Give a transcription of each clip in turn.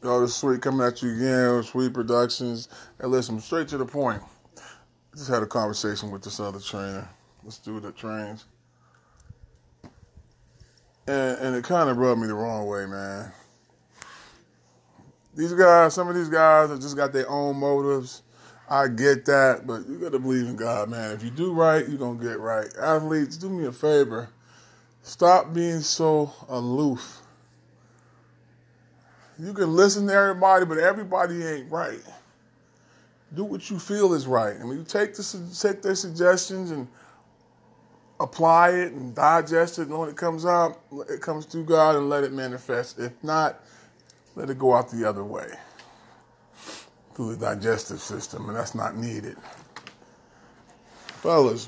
Yo, this Sweet coming at you again with Sweet Productions. And listen, straight to the point. I just had a conversation with this other trainer, this dude that trains. And it kind of rubbed me the wrong way, man. These guys, some of these guys have just got their own motives. I get that, but you got to believe in God, man. If you do right, you're going to get right. Athletes, do me a favor. Stop being so aloof. You can listen to everybody, but everybody ain't right. Do what you feel is right. I mean, you take their suggestions and apply it and digest it, and when it comes out, it comes through God and let it manifest. If not, let it go out the other way through the digestive system, and that's not needed. Fellas,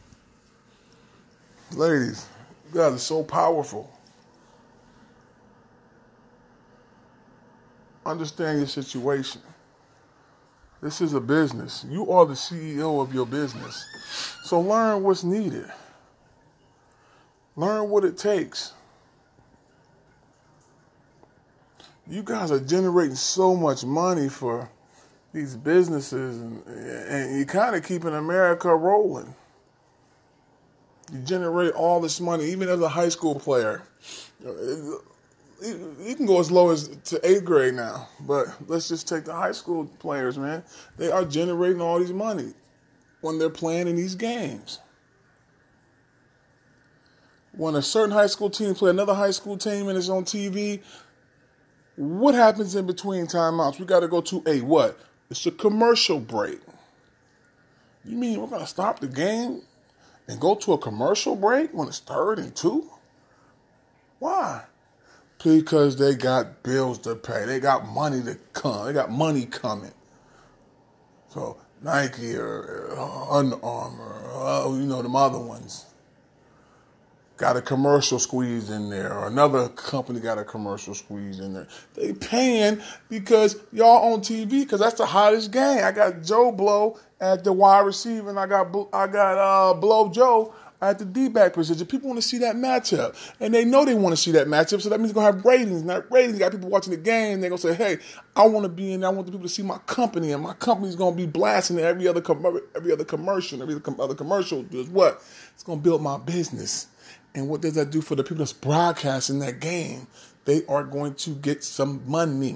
ladies, you guys are so powerful. Understand your situation. This is a business. You are the CEO of your business. So learn what's needed. Learn what it takes. You guys are generating so much money for these businesses, and you're kind of keeping America rolling. You generate all this money, even as a high school player. You can go as low as to 8th grade now, but let's just take the high school players, man. They are generating all these money when they're playing in these games. When a certain high school team play another high school team and it's on TV, what happens in between timeouts? We got to go to a what? It's a commercial break. You mean we're going to stop the game and go to a commercial break when it's 3rd and 2? Why? Because they got bills to pay. They got money to come. They got money coming. So Nike or Under Armour, them other ones got a commercial squeeze in there, or another company got a commercial squeeze in there. They paying because y'all on TV, because that's the hottest game. I got Joe Blow at the wide receiver, and I got Blow Joe at the D-back position. People want to see that matchup. And they know they want to see that matchup, so that means it's going to have ratings. And that ratings got people watching the game. They're going to say, hey, I want to be in there. I want the people to see my company. And my company's going to be blasting every other commercial. Every other commercial does what? It's going to build my business. And what does that do for the people that's broadcasting that game? They are going to get some money.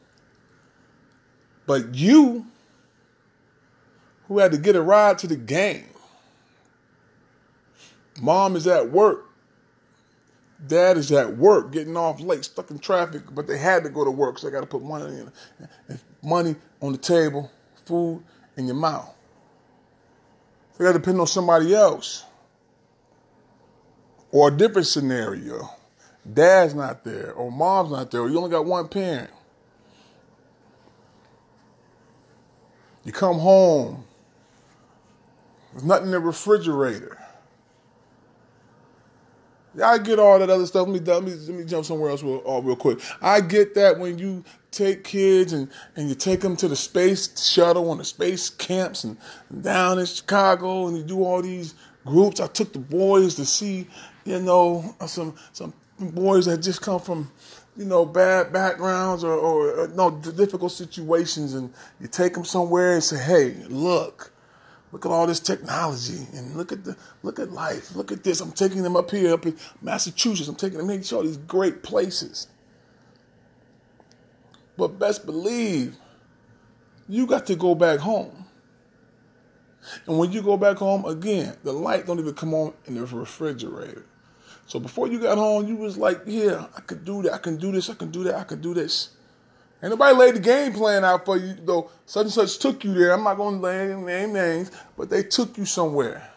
But you, who had to get a ride to the game, mom is at work. Dad is at work, getting off late, stuck in traffic, but they had to go to work, so they got to put money on the table, food in your mouth. They got to depend on somebody else. Or a different scenario. Dad's not there, or mom's not there, or you only got one parent. You come home, there's nothing in the refrigerator. I get all that other stuff. Let me jump somewhere else real quick. I get that when you take kids and you take them to the space shuttle on the space camps and down in Chicago, and you do all these groups. I took the boys to see, some boys that just come from, bad backgrounds or difficult situations, and you take them somewhere and say, hey, look at all this technology, and look at life. Look at this. I'm taking them up here, up in Massachusetts. I'm taking them to all these great places. But best believe, you got to go back home. And when you go back home, again, the light don't even come on in the refrigerator. So before you got home, you was like, yeah, I could do that. I can do this. I can do that. I can do this. Ain't nobody laid the game plan out for you, though. Such and such took you there. I'm not going to name names, but they took you somewhere.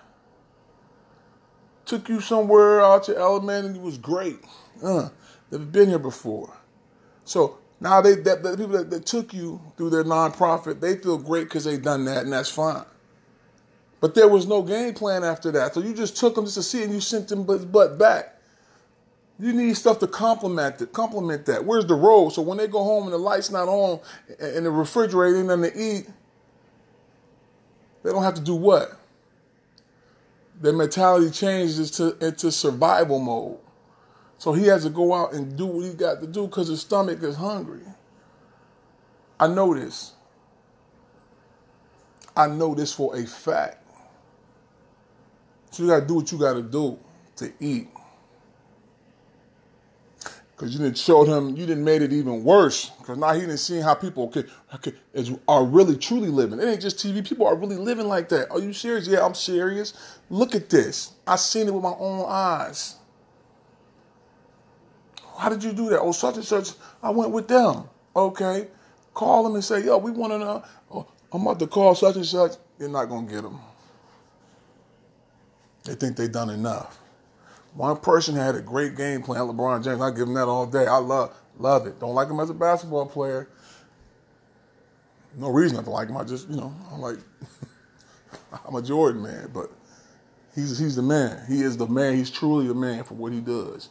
Took you somewhere out your element, and it was great. They've been here before. So now the people that took you through their nonprofit, they feel great because they done that, and that's fine. But there was no game plan after that. So you just took them just to see, and you sent them butt back. You need stuff to complement that. Where's the road? So when they go home and the light's not on and the refrigerator ain't nothing to eat, they don't have to do what? Their mentality changes into survival mode. So he has to go out and do what he got to do because his stomach is hungry. I know this. I know this for a fact. So you got to do what you got to do to eat. Because you didn't show him, you didn't made it even worse. Because now he didn't see how people are really truly living. It ain't just TV. People are really living like that. Are you serious? Yeah, I'm serious. Look at this. I seen it with my own eyes. How did you do that? Oh, such and such. I went with them. Okay. Call them and say, yo, we want to know. Oh, I'm about to call such and such. You're not going to get them. They think they done enough. One person had a great game plan, LeBron James. I give him that all day. I love it. Don't like him as a basketball player. No reason not to like him. I just, I'm like, I'm a Jordan man, but he's the man. He is the man. He's truly the man for what he does.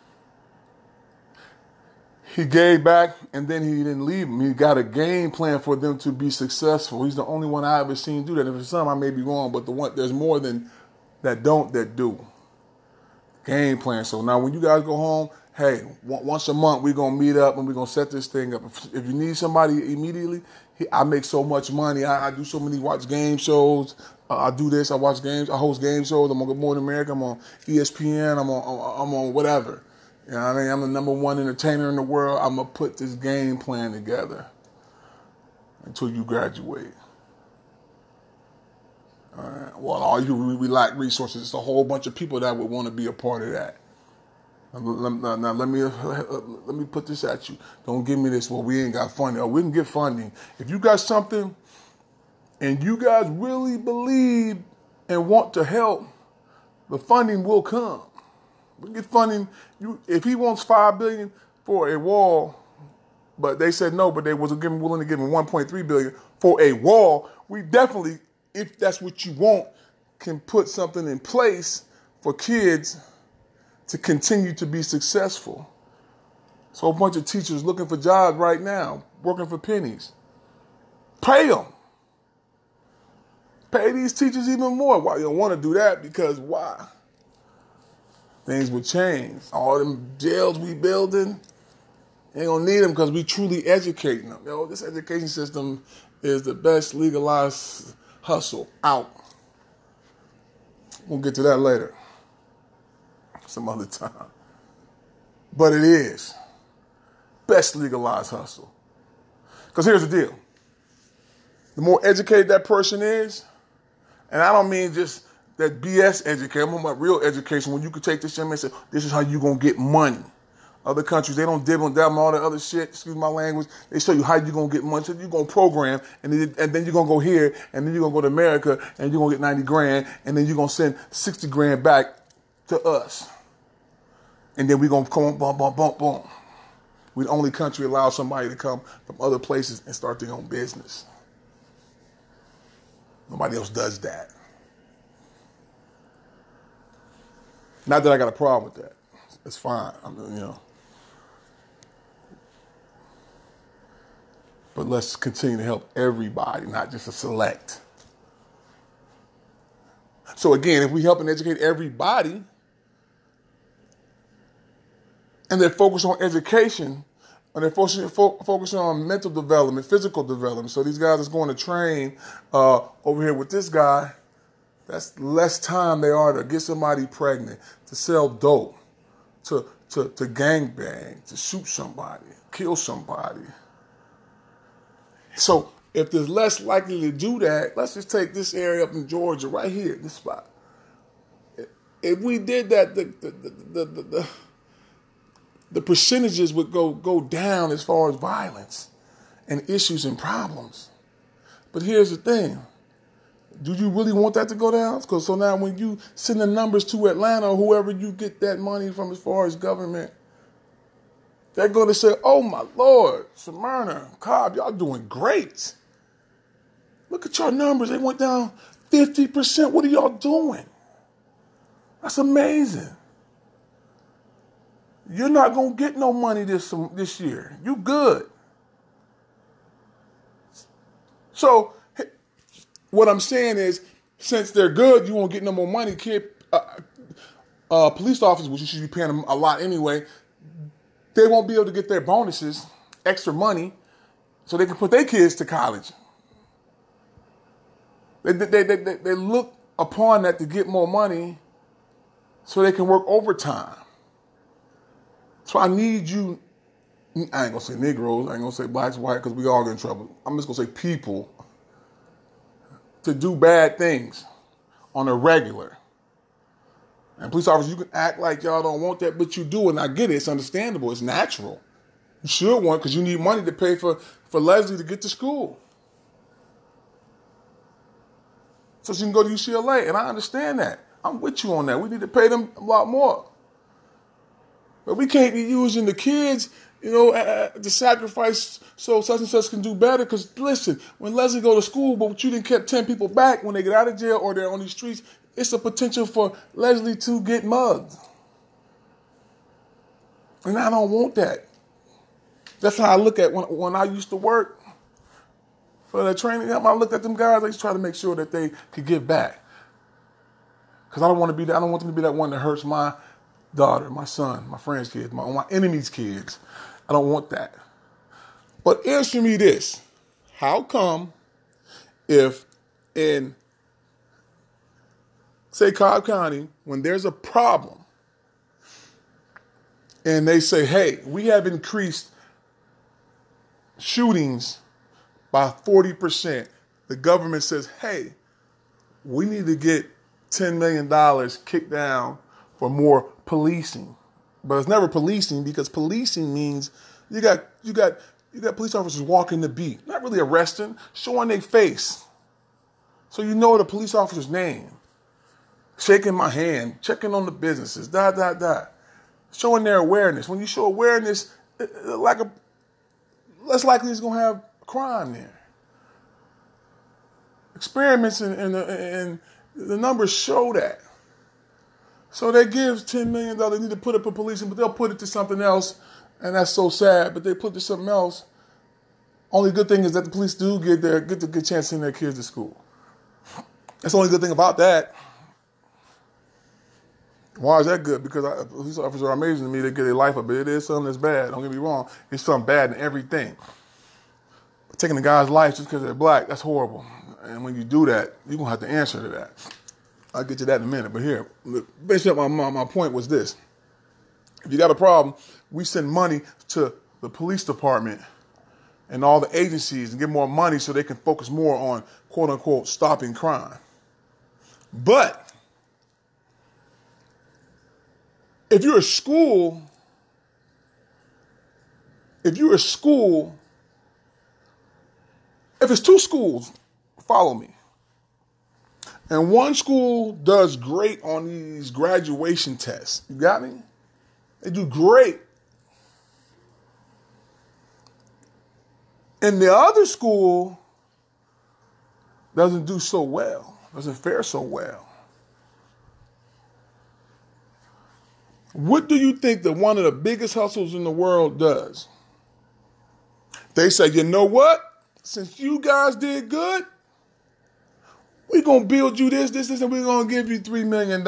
He gave back, and then he didn't leave them. He got a game plan for them to be successful. He's the only one I ever seen do that. And for some, I may be wrong, but there's more than that do. Game plan. So now when you guys go home, hey, once a month we're going to meet up and we're going to set this thing up. If you need somebody immediately, I make so much money. I do so many watch game shows. I do this. I watch games. I host game shows. I'm on Good Morning America. I'm on ESPN. I'm on whatever. You know what I mean? I'm the number one entertainer in the world. I'm going to put this game plan together until you graduate. All right. Well, all we lack resources. It's a whole bunch of people that would want to be a part of that. Now let me put this at you. Don't give me this. Well, we ain't got funding. Oh, we can get funding. If you got something, and you guys really believe and want to help, the funding will come. We get funding. If he wants $5 billion for a wall, but they said no, but they wasn't willing to give him $1.3 billion for a wall, we definitely, if that's what you want, can put something in place for kids to continue to be successful. So a bunch of teachers looking for jobs right now, working for pennies. Pay them. Pay these teachers even more. Why you don't want to do that? Because why? Things will change. All them jails we building, ain't gonna need them because we truly educating them. This education system is the best legalized hustle out. We'll get to that later. Some other time. But it is. Best legalized hustle. Because here's the deal. The more educated that person is, and I don't mean just that BS education, I'm talking about real education, when you could take this and say, this is how you're going to get money. Other countries, they don't dibble and dabble all that other shit, excuse my language. They show you how you're going to get money. So you're going to program, and then you're going to go here, and then you're going to go to America, and you're going to get 90 grand, and then you're going to send 60 grand back to us. And then we're going to come boom, boom, boom, boom. We're the only country allow somebody to come from other places and start their own business. Nobody else does that. Not that I got a problem with that. It's fine. But let's continue to help everybody, not just a select. So again, if we help and educate everybody, and they're focused on education, and they're focusing on mental development, physical development. So these guys that's going to train over here with this guy, that's less time they are to get somebody pregnant, to sell dope, to gangbang, to shoot somebody, kill somebody. So if there's less likely to do that, let's just take this area up in Georgia, right here, this spot. If we did that, the percentages would go down as far as violence and issues and problems. But here's the thing. Do you really want that to go down? Because so now when you send the numbers to Atlanta or whoever you get that money from as far as government, they're going to say, oh my Lord, Smyrna, Cobb, y'all doing great. Look at your numbers. They went down 50%. What are y'all doing? That's amazing. You're not going to get no money this year. You good. So what I'm saying is, since they're good, you won't get no more money. Police officers, which you should be paying them a lot anyway, they won't be able to get their bonuses, extra money. so they can put their kids to college. They look upon that to get more money so they can work overtime. So I need you, I ain't going to say Negroes, I ain't going to say blacks, white, because we all get in trouble. I'm just going to say people to do bad things on a regular. And police officers, you can act like y'all don't want that, but you do, and I get it. It's understandable. It's natural. You should want because you need money to pay for Leslie to get to school. So she can go to UCLA, and I understand that. I'm with you on that. We need to pay them a lot more. But we can't be using the kids, to sacrifice so such and such can do better. Because listen, when Leslie go to school, but you didn't kept 10 people back when they get out of jail or they're on these streets, it's a potential for Leslie to get mugged. And I don't want that. That's how I look at when I used to work for the training. I looked at them guys. I used to try to make sure that they could give back. Because I don't want them to be that one that hurts my daughter, my son, my friend's kids, my enemy's kids. I don't want that. But answer me this. How come if in, say, Cobb County, when there's a problem and they say, hey, we have increased shootings by 40%, the government says, hey, we need to get $10 million kicked down for more policing. But it's never policing because policing means you got police officers walking the beat, not really arresting, showing their face. So you know the police officer's name, shaking my hand, checking on the businesses, showing their awareness. When you show awareness, less likely it's going to have crime there. Experiments and the numbers show that. So they give $10 million. They need to put it for policing, but they'll put it to something else, and that's so sad. But they put it to something else. Only good thing is that the police do get the good chance to send their kids to school. That's the only good thing about that. Why is that good? Because police officers are amazing to me. They get their life up, but it is something that's bad. Don't get me wrong. It's something bad in everything. But taking a guy's life just because they're black, that's horrible. And when you do that, you're going to have to answer to that. I'll get to that in a minute. But here, basically my point was this. If you got a problem, we send money to the police department and all the agencies and get more money so they can focus more on, quote unquote, stopping crime. But if you're a school, if it's two schools, follow me. And one school does great on these graduation tests. You got me? They do great. And the other school doesn't do so well, doesn't fare so well. What do you think that one of the biggest hustles in the world does? They say, you know what? Since you guys did good, we're going to build you this, and we're going to give you $3 million.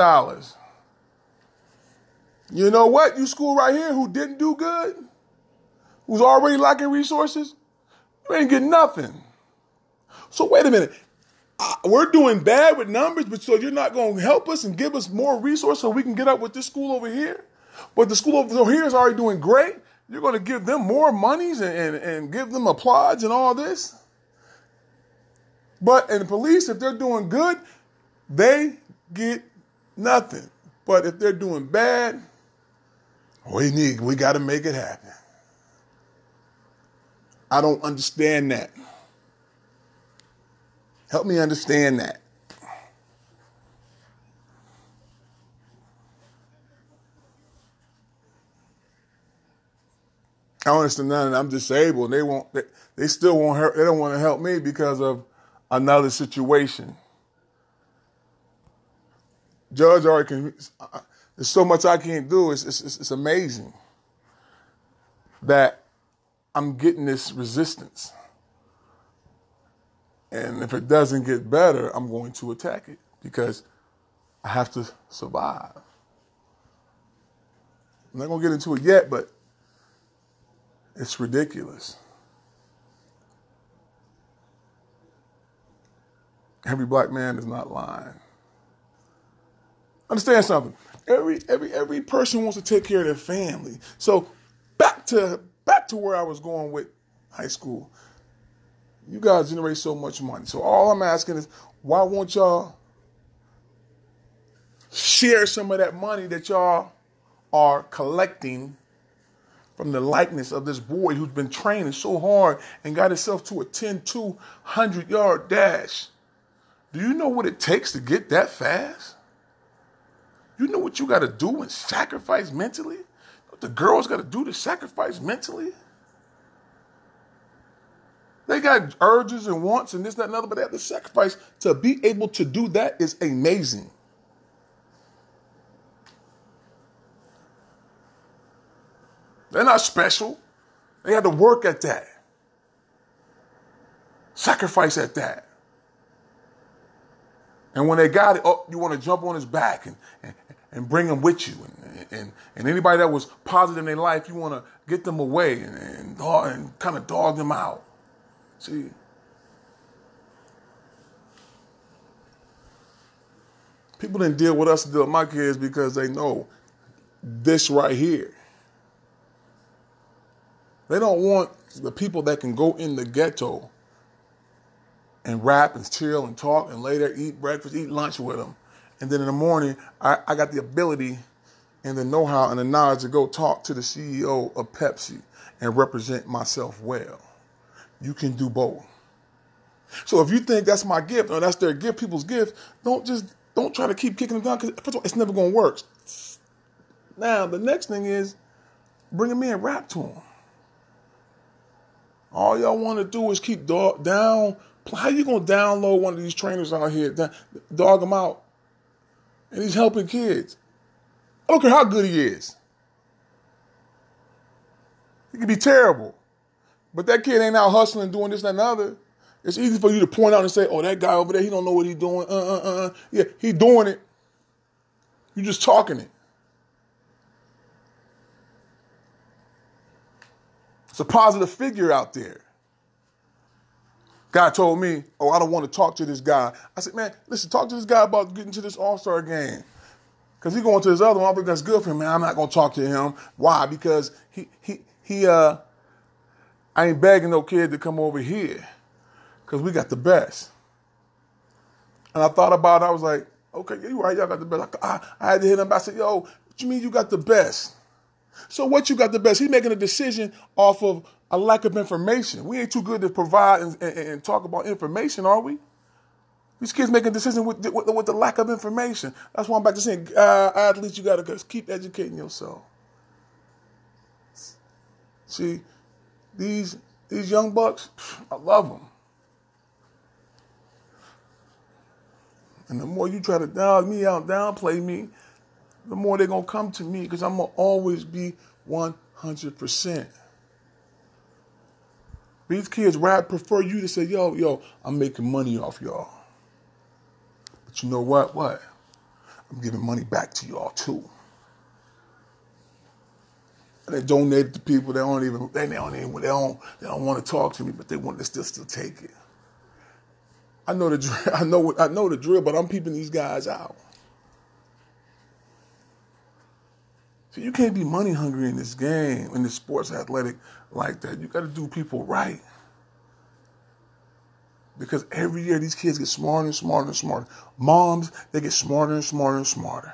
You know what? You school right here who didn't do good, who's already lacking resources, you ain't getting nothing. So wait a minute. We're doing bad with numbers, but so you're not going to help us and give us more resources so we can get up with this school over here? But the school over here is already doing great. You're going to give them more monies and give them applause and all this? But in the police, if they're doing good, they get nothing. But if they're doing bad, we got to make it happen. I don't understand that. Help me understand that. I don't understand that. I'm disabled. They still won't help. They don't want to help me because of another situation. Judge already can. There's so much I can't do. It's amazing that I'm getting this resistance. And if it doesn't get better, I'm going to attack it because I have to survive. I'm not going to get into it yet, but it's ridiculous. Every black man is not lying. Understand something. Every person wants to take care of their family. So back to where I was going with high school. You guys generate so much money. So all I'm asking is, why won't y'all share some of that money that y'all are collecting from the likeness of this boy who's been training so hard and got himself to a 10-2 100-yard dash? Do you know what it takes to get that fast? You know what you got to do and sacrifice mentally? What the girls got to do to sacrifice mentally? They got urges and wants and this, that, and other, but they have to sacrifice. To be able to do that is amazing. They're not special. They had to work at that. Sacrifice at that. And when they got it, you want to jump on his back and bring him with you. And anybody that was positive in their life, you want to get them away and kind of dog them out. See? People didn't deal with us to deal with my kids because they know this right here. They don't want the people that can go in the ghetto and rap and chill and talk and lay there, eat breakfast, eat lunch with them. And then in the morning, I got the ability and the know-how and the knowledge to go talk to the CEO of Pepsi and represent myself well. You can do both. So if you think that's my gift or that's their gift, people's gift, don't try to keep kicking them down, because first of all, it's never going to work. Now, the next thing is bring them in, rap to them. All y'all want to do is keep down. How you going to download one of these trainers out here, dog them out, and he's helping kids? I don't care how good he is. He can be terrible. But that kid ain't out hustling, doing this, that, and the other. It's easy for you to point out and say, oh, that guy over there, he don't know what he's doing. Yeah, he doing it. You just talking it. It's a positive figure out there. Guy told me, oh, I don't want to talk to this guy. I said, man, listen, talk to this guy about getting to this All-Star game. Because he's going to this other one. I think that's good for him, man. I'm not going to talk to him. Why? Because I ain't begging no kid to come over here. Because we got the best. And I thought about it. I was like, okay, yeah, you're right. Y'all got the best. I had to hit him. I said, yo, what you mean you got the best? So what you got the best? He's making a decision off of a lack of information. We ain't too good to provide and talk about information, are we? These kids making decisions with the lack of information. That's why I'm back to saying, athletes, you got to keep educating yourself. See, these young bucks, I love them. And the more you try to dog me out, downplay me, the more they're going to come to me, because I'm going to always be 100%. These kids prefer you to say, yo, I'm making money off y'all. But you know what? I'm giving money back to y'all too. And they donate it to people they don't want to talk to me, but they want to still take it. I know the drill. I know the drill, but I'm peeping these guys out. So you can't be money hungry in this game, in this sports athletic like that. You got to do people right. Because every year these kids get smarter and smarter and smarter. Moms, they get smarter and smarter and smarter.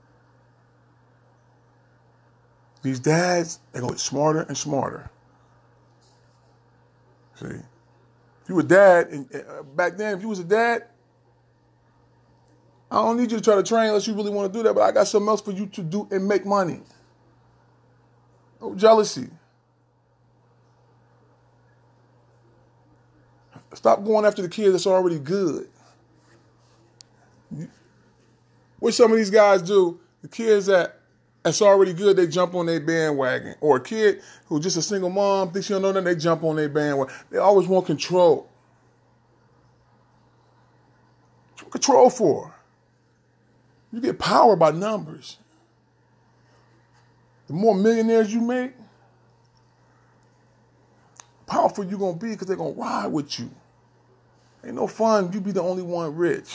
These dads, they're going to get smarter and smarter. See? If you were a dad, and back then, if you was a dad, I don't need you to try to train unless you really want to do that, but I got something else for you to do and make money. No jealousy. Stop going after the kids that's already good. What some of these guys do, the kids that's already good, they jump on their bandwagon. Or a kid who's just a single mom, thinks you don't know nothing, they jump on their bandwagon. They always want control. What you want control for? You get power by numbers. The more millionaires you make, the powerful you're going to be, because they're going to ride with you. Ain't no fun you be the only one rich.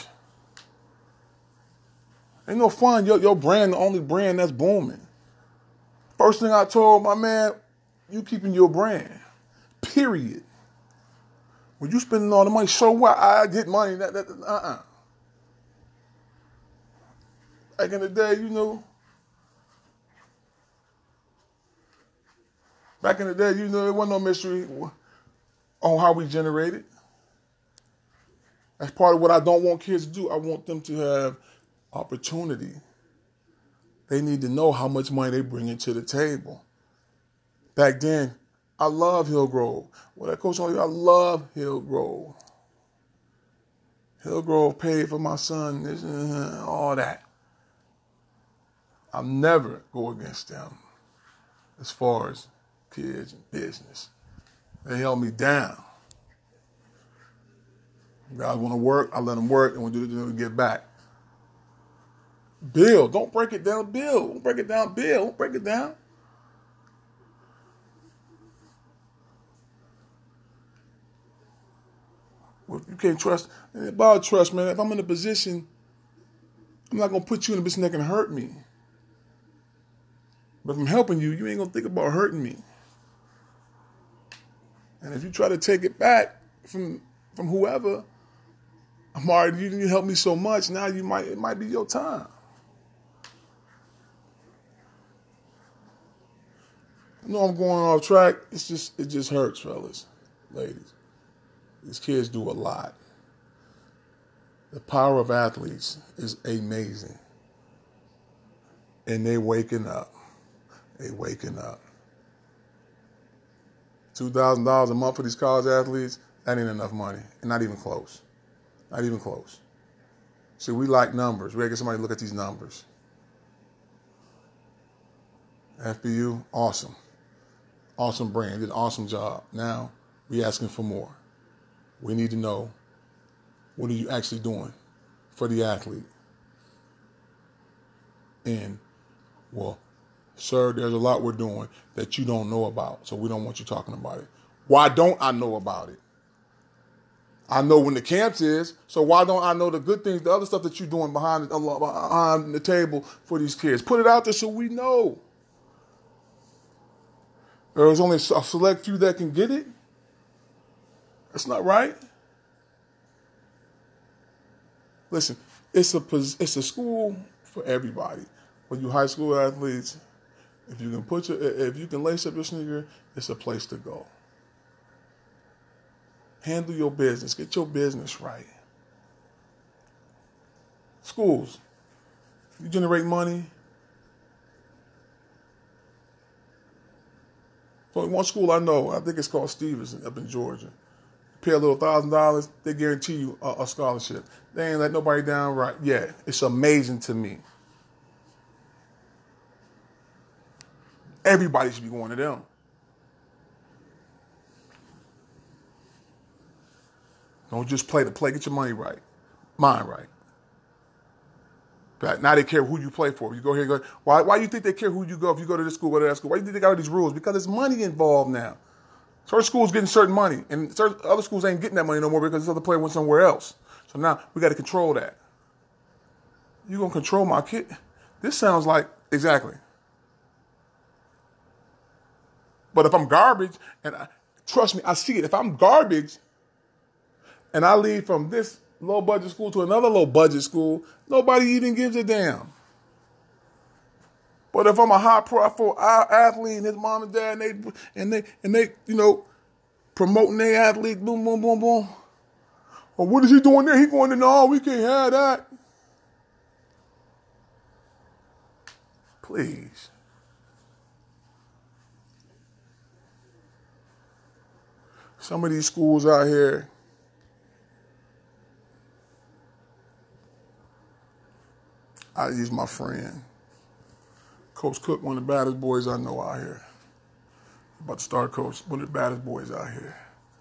Ain't no fun your brand the only brand that's booming. First thing I told my man, you keeping your brand. Period. When you spending all the money, so what? I get money. Back in the day, there wasn't no mystery on how we generated. That's part of what I don't want kids to do. I want them to have opportunity. They need to know how much money they bring into the table. Back then, I love Hillgrove. Well, that coach told you, I love Hillgrove. Hillgrove paid for my son, this, all that. I'll never go against them as far as kids and business. They held me down. Guys want to work, I let them work, and we do the get back. Bill, don't break it down, Bill. Don't break it down, Bill. Don't break it down. Well, you can't trust. About trust, man. If I'm in a position, I'm not going to put you in a position that can hurt me. But if I'm helping you, you ain't going to think about hurting me. And if you try to take it back from whoever, I'm already, you helped me so much, now it might be your time. I know I'm going off track. It just hurts, fellas, ladies. These kids do a lot. The power of athletes is amazing. And they waking up. They waking up. $2,000 a month for these college athletes, that ain't enough money. And not even close. Not even close. See, we like numbers. We gotta get somebody to look at these numbers. FBU, awesome. Awesome brand, did an awesome job. Now, we asking for more. We need to know, what are you actually doing for the athlete? And, well, sir, there's a lot we're doing that you don't know about, so we don't want you talking about it. Why don't I know about it? I know when the camps is, so why don't I know the good things, the other stuff that you're doing behind the table for these kids? Put it out there so we know. There's only a select few that can get it. That's not right. Listen, it's a school for everybody. When you high school athletes, if you can lace up your sneaker, it's a place to go. Handle your business. Get your business right. Schools, you generate money. So one school I know, I think it's called Stevenson up in Georgia. Pay a little $1,000, they guarantee you a scholarship. They ain't let nobody down right yet. It's amazing to me. Everybody should be going to them. Don't just play the play. Get your money right. Mind right. But now they care who you play for. You go here, go. Why do you think they care who you go if you go to this school, go to that school? Why do you think they got all these rules? Because there's money involved now. Certain schools getting certain money, and certain other schools ain't getting that money no more because this other player went somewhere else. So now we got to control that. You gonna control my kid? This sounds like exactly. But if I'm garbage, and trust me, I see it. If I'm garbage, and I leave from this low budget school to another low budget school, nobody even gives a damn. But if I'm a high profile athlete and his mom and dad and they promoting their athlete, boom, boom, boom, boom. Well, what is he doing there? He going to no, we can't have that. Please. Some of these schools out here, I use my friend, Coach Cook, one of the baddest boys I know out here. About to start coach, one of the baddest boys out here.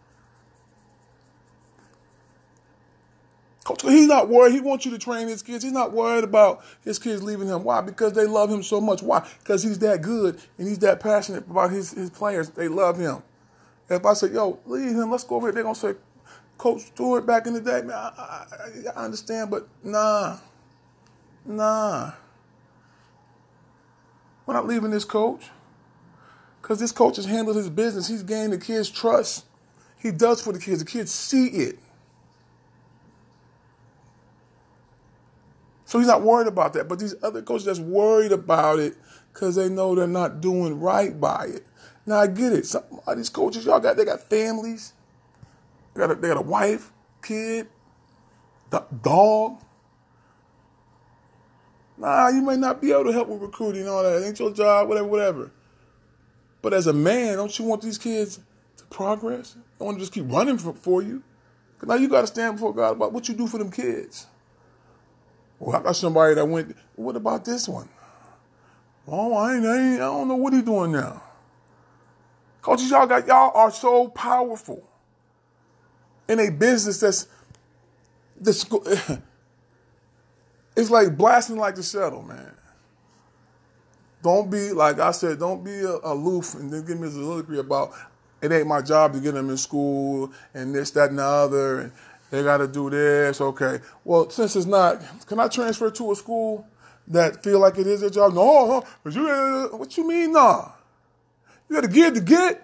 Coach, he's not worried. He wants you to train his kids. He's not worried about his kids leaving him. Why? Because they love him so much. Why? Because he's that good and he's that passionate about his players. They love him. If I say, yo, leave him, let's go over here, they're going to say, Coach Stewart back in the day, man, I understand, but nah. We're not leaving this coach. Because this coach has handled his business. He's gained the kids' trust. He does for the kids. The kids see it. So he's not worried about that. But these other coaches that's worried about it because they know they're not doing right by it. Now I get it. Some of these coaches, they got families. They got a wife, kid, dog. Nah, you may not be able to help with recruiting and all that. It ain't your job, whatever. But as a man, don't you want these kids to progress? Don't want to just keep running for you. Because now you got to stand before God about what you do for them kids. Well, I got somebody that went, what about this one? Oh, I don't know what he's doing now. Coaches, y'all are so powerful in a business that's it's like blasting like the shuttle, man. Don't be, like I said, don't be aloof and then give me a soliloquy about it ain't my job to get them in school and this, that, and the other, and they got to do this. Okay. Well, since it's not, can I transfer to a school that feel like it is their job? No. What you mean, nah? You got to give to get.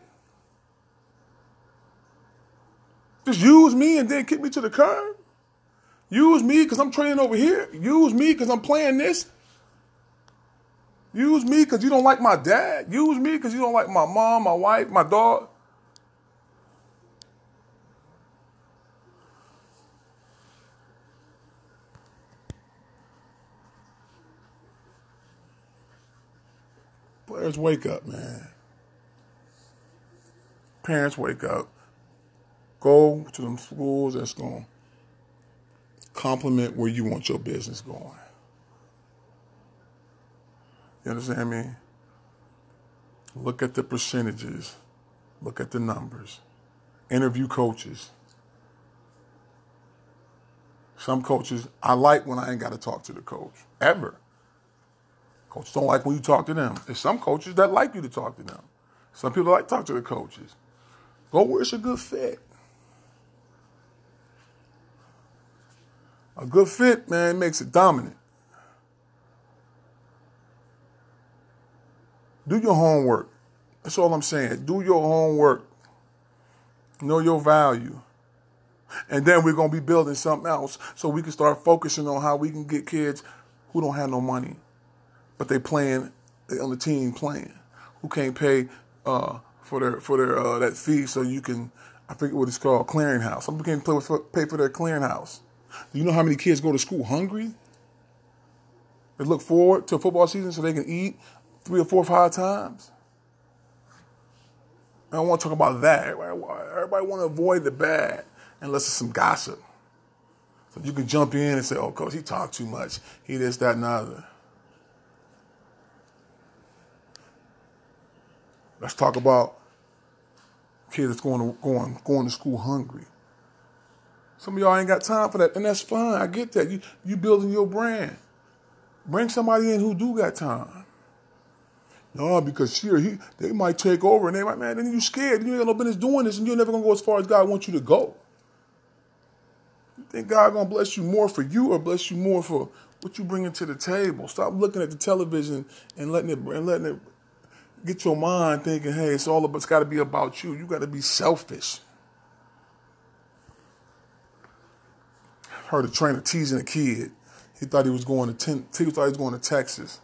Just use me and then kick me to the curb? Use me because I'm training over here? Use me because I'm playing this? Use me because you don't like my dad? Use me because you don't like my mom, my wife, my dog? Players, wake up, man. Parents, wake up. Go to them schools that's going to complement where you want your business going. You understand me? Look at the percentages. Look at the numbers. Interview coaches. Some coaches, I like when I ain't got to talk to the coach, ever. Coaches don't like when you talk to them. There's some coaches that like you to talk to them. Some people like to talk to the coaches. Go where it's a good fit. A good fit, man, makes it dominant. Do your homework. That's all I'm saying. Do your homework. Know your value. And then we're going to be building something else so we can start focusing on how we can get kids who don't have no money, but they on the team playing, who can't pay for their that fee so you can, I forget what it's called, clearinghouse. Some people can't pay for their clearinghouse. Do you know how many kids go to school hungry? They look forward to a football season so they can eat 3 or 4 or 5 times. I don't want to talk about that. Everybody want to avoid the bad unless it's some gossip. So you can jump in and say, oh, coach, he talked too much. He this, that, and the other. Let's talk about kids that's going to school hungry. Some of y'all ain't got time for that, and that's fine. I get that. You building your brand. Bring somebody in who do got time. No, because they might take over, and they might, man, then you scared. You ain't got no business doing this, and you're never going to go as far as God wants you to go. You think God going to bless you more for you or bless you more for what you bring to the table? Stop looking at the television and letting it get your mind thinking, hey, it's got to be about you. You got to be selfish. Heard a trainer teasing a kid. He thought he was going to Texas.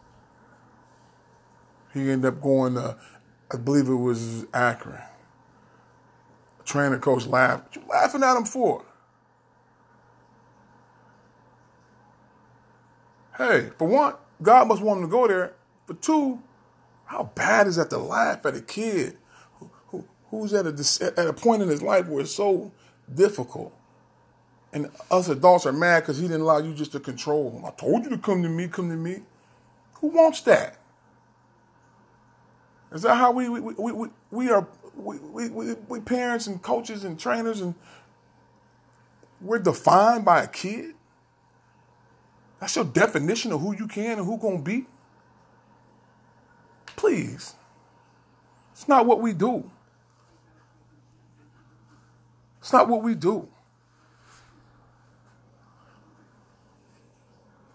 He ended up going to, I believe it was Akron. The trainer coach laughed. What you laughing at him for? Hey, for one, God must want him to go there. For two, how bad is that to laugh at a kid who's at a point in his life where it's so difficult? And us adults are mad because he didn't allow you just to control him. I told you to come to me. Who wants that? Is that how we parents and coaches and trainers, and we're defined by a kid? That's your definition of who you can and who gonna be? Please. It's not what we do. It's not what we do.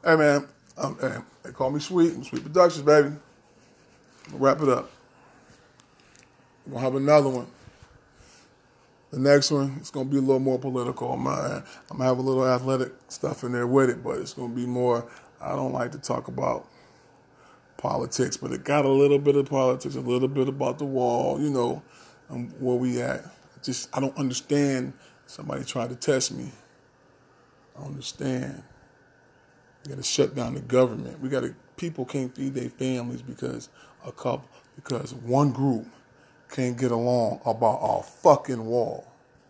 Hey, man. Hey, they call me Sweet. I'm Sweet Productions, baby. We'll wrap it up. We'll have another one. The next one, it's going to be a little more political. I'm going to have a little athletic stuff in there with it, but it's going to be more, I don't like to talk about politics, but it got a little bit of politics, a little bit about the wall, where we at. I don't understand. Somebody tried to test me. I don't understand. We got to shut down the government. People can't feed their families because one group can't get along about our fucking wall.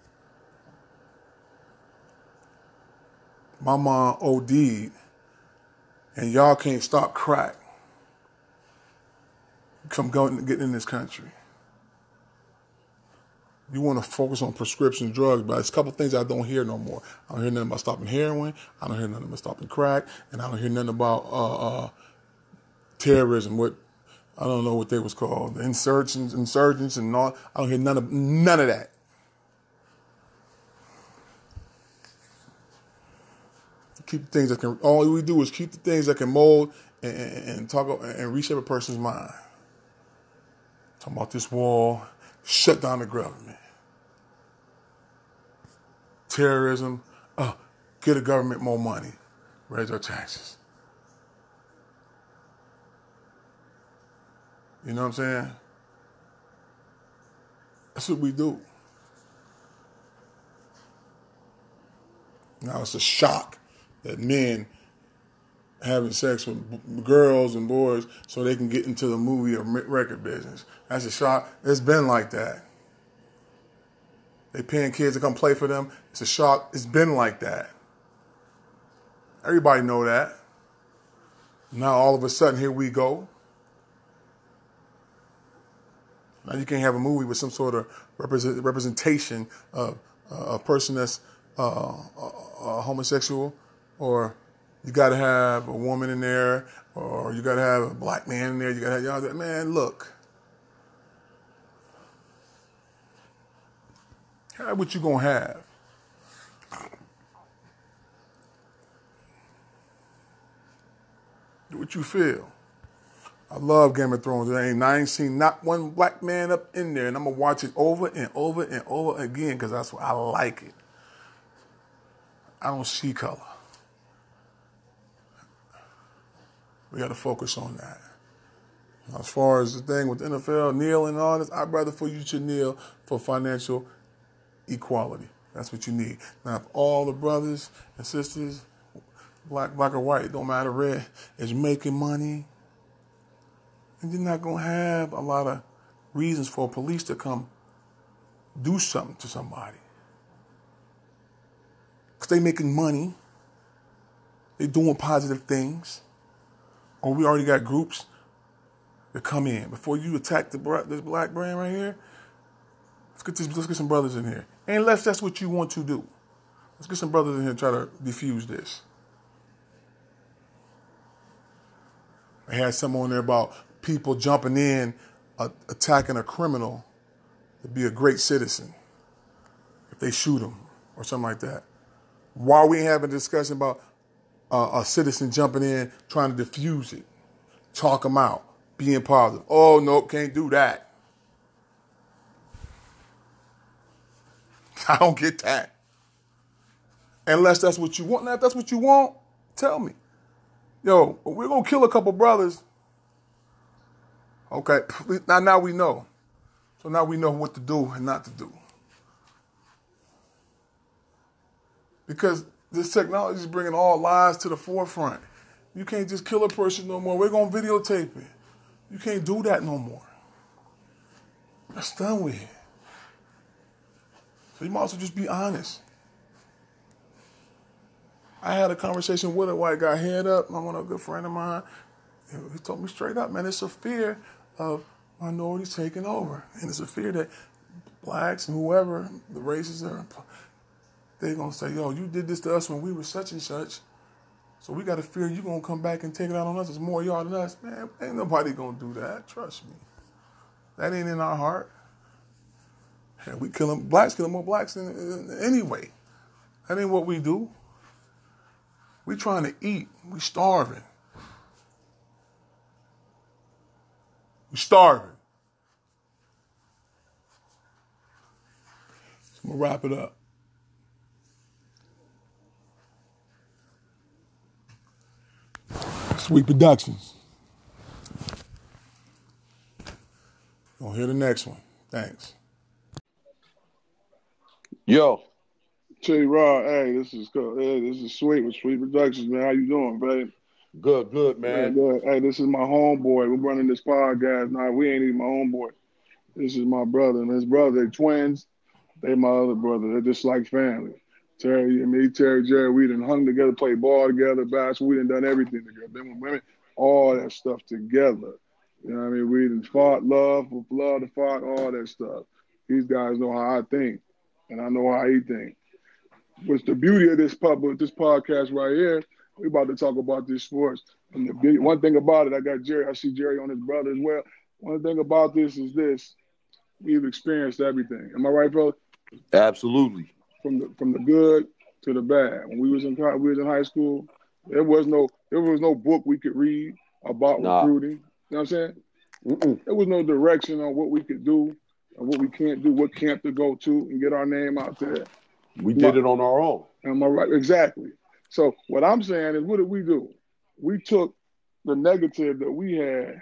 My mom OD'd, and y'all can't stop crack from getting in this country. You want to focus on prescription drugs, but it's a couple things I don't hear no more. I don't hear nothing about stopping heroin. I don't hear nothing about stopping crack, and I don't hear nothing about terrorism. I don't know what they was called, the insurgents, and all. I don't hear none of that. Keep the things that can. All we do is keep the things that can mold and talk and reshape a person's mind. Talking about this wall, shut down the government, terrorism. Get the government more money, raise our taxes. You know what I'm saying? That's what we do. Now it's a shock that men having sex with girls and boys so they can get into the movie or record business. That's a shock. It's been like that. They paying kids to come play for them. It's a shock. It's been like that. Everybody know that. Now all of a sudden, here we go. Now you can't have a movie with some sort of representation of a person that's homosexual, or you got to have a woman in there, or you got to have a black man in there. You got to have y'all. Man, look, have what you gonna have. Do what you feel. I love Game of Thrones. I ain't seen not one black man up in there, and I'm going to watch it over and over and over again because that's what I like it. I don't see color. We got to focus on that. As far as the thing with the NFL, kneel and all this, I'd rather for you to kneel for financial equality. That's what you need. Now, if all the brothers and sisters, black or white, it don't matter, red, is making money, and you're not going to have a lot of reasons for police to come do something to somebody. Because they making money. They doing positive things. Or we already got groups that come in. Before you attack this black brand right here, let's get some brothers in here. Unless that's what you want to do. Let's get some brothers in here and try to defuse this. I had some on there about people jumping in, attacking a criminal to be a great citizen if they shoot him or something like that. Why we ain't having a discussion about a citizen jumping in, trying to defuse it, talk him out, being positive. Oh, no, can't do that. I don't get that. Unless that's what you want. Now, if that's what you want, tell me. Yo, we're going to kill a couple brothers. Okay, now we know. So now we know what to do and not to do. Because this technology is bringing all lies to the forefront. You can't just kill a person no more. We're going to videotape it. You can't do that no more. That's done with it. So you might as well just be honest. I had a conversation with a white guy, head up, a good friend of mine. He told me straight up, man, it's a fear of minorities taking over. And it's a fear that blacks and whoever, the races are, they're going to say, yo, you did this to us when we were such and such. So we got to fear you're going to come back and take it out on us. There's more y'all than us. Man, ain't nobody going to do that. Trust me. That ain't in our heart. And we blacks killing more blacks than anyway. That ain't what we do. We trying to eat. We starving. We starving. So I'm going to wrap it up. Sweet Productions. Gonna hear the next one. Thanks. Yo. T-Rod, hey, this is Sweet with Sweet Productions, man. How you doing, babe? Good, man. Good. Hey, this is my homeboy. We're running this podcast now. We ain't even my homeboy. This is my brother and his brother. They're twins. They my other brother. They're just like family. Terry, Jerry, we done hung together, played ball together, basketball. We done everything together. Them with women, all that stuff together. You know what I mean? We done fought, love, fought, all that stuff. These guys know how I think, and I know how he thinks. What's the beauty of this podcast right here? We about to talk about this sports. And one thing about it, I see Jerry on his brother as well. One thing about this is this: we've experienced everything. Am I right, bro? Absolutely. From the good to the bad. When we was in high school, there was no book we could read about recruiting. You know what I'm saying? There was no direction on what we could do and what we can't do, what camp to go to and get our name out there. We did it on our own. Am I right? Exactly. So what I'm saying is, what did we do? We took the negative that we had,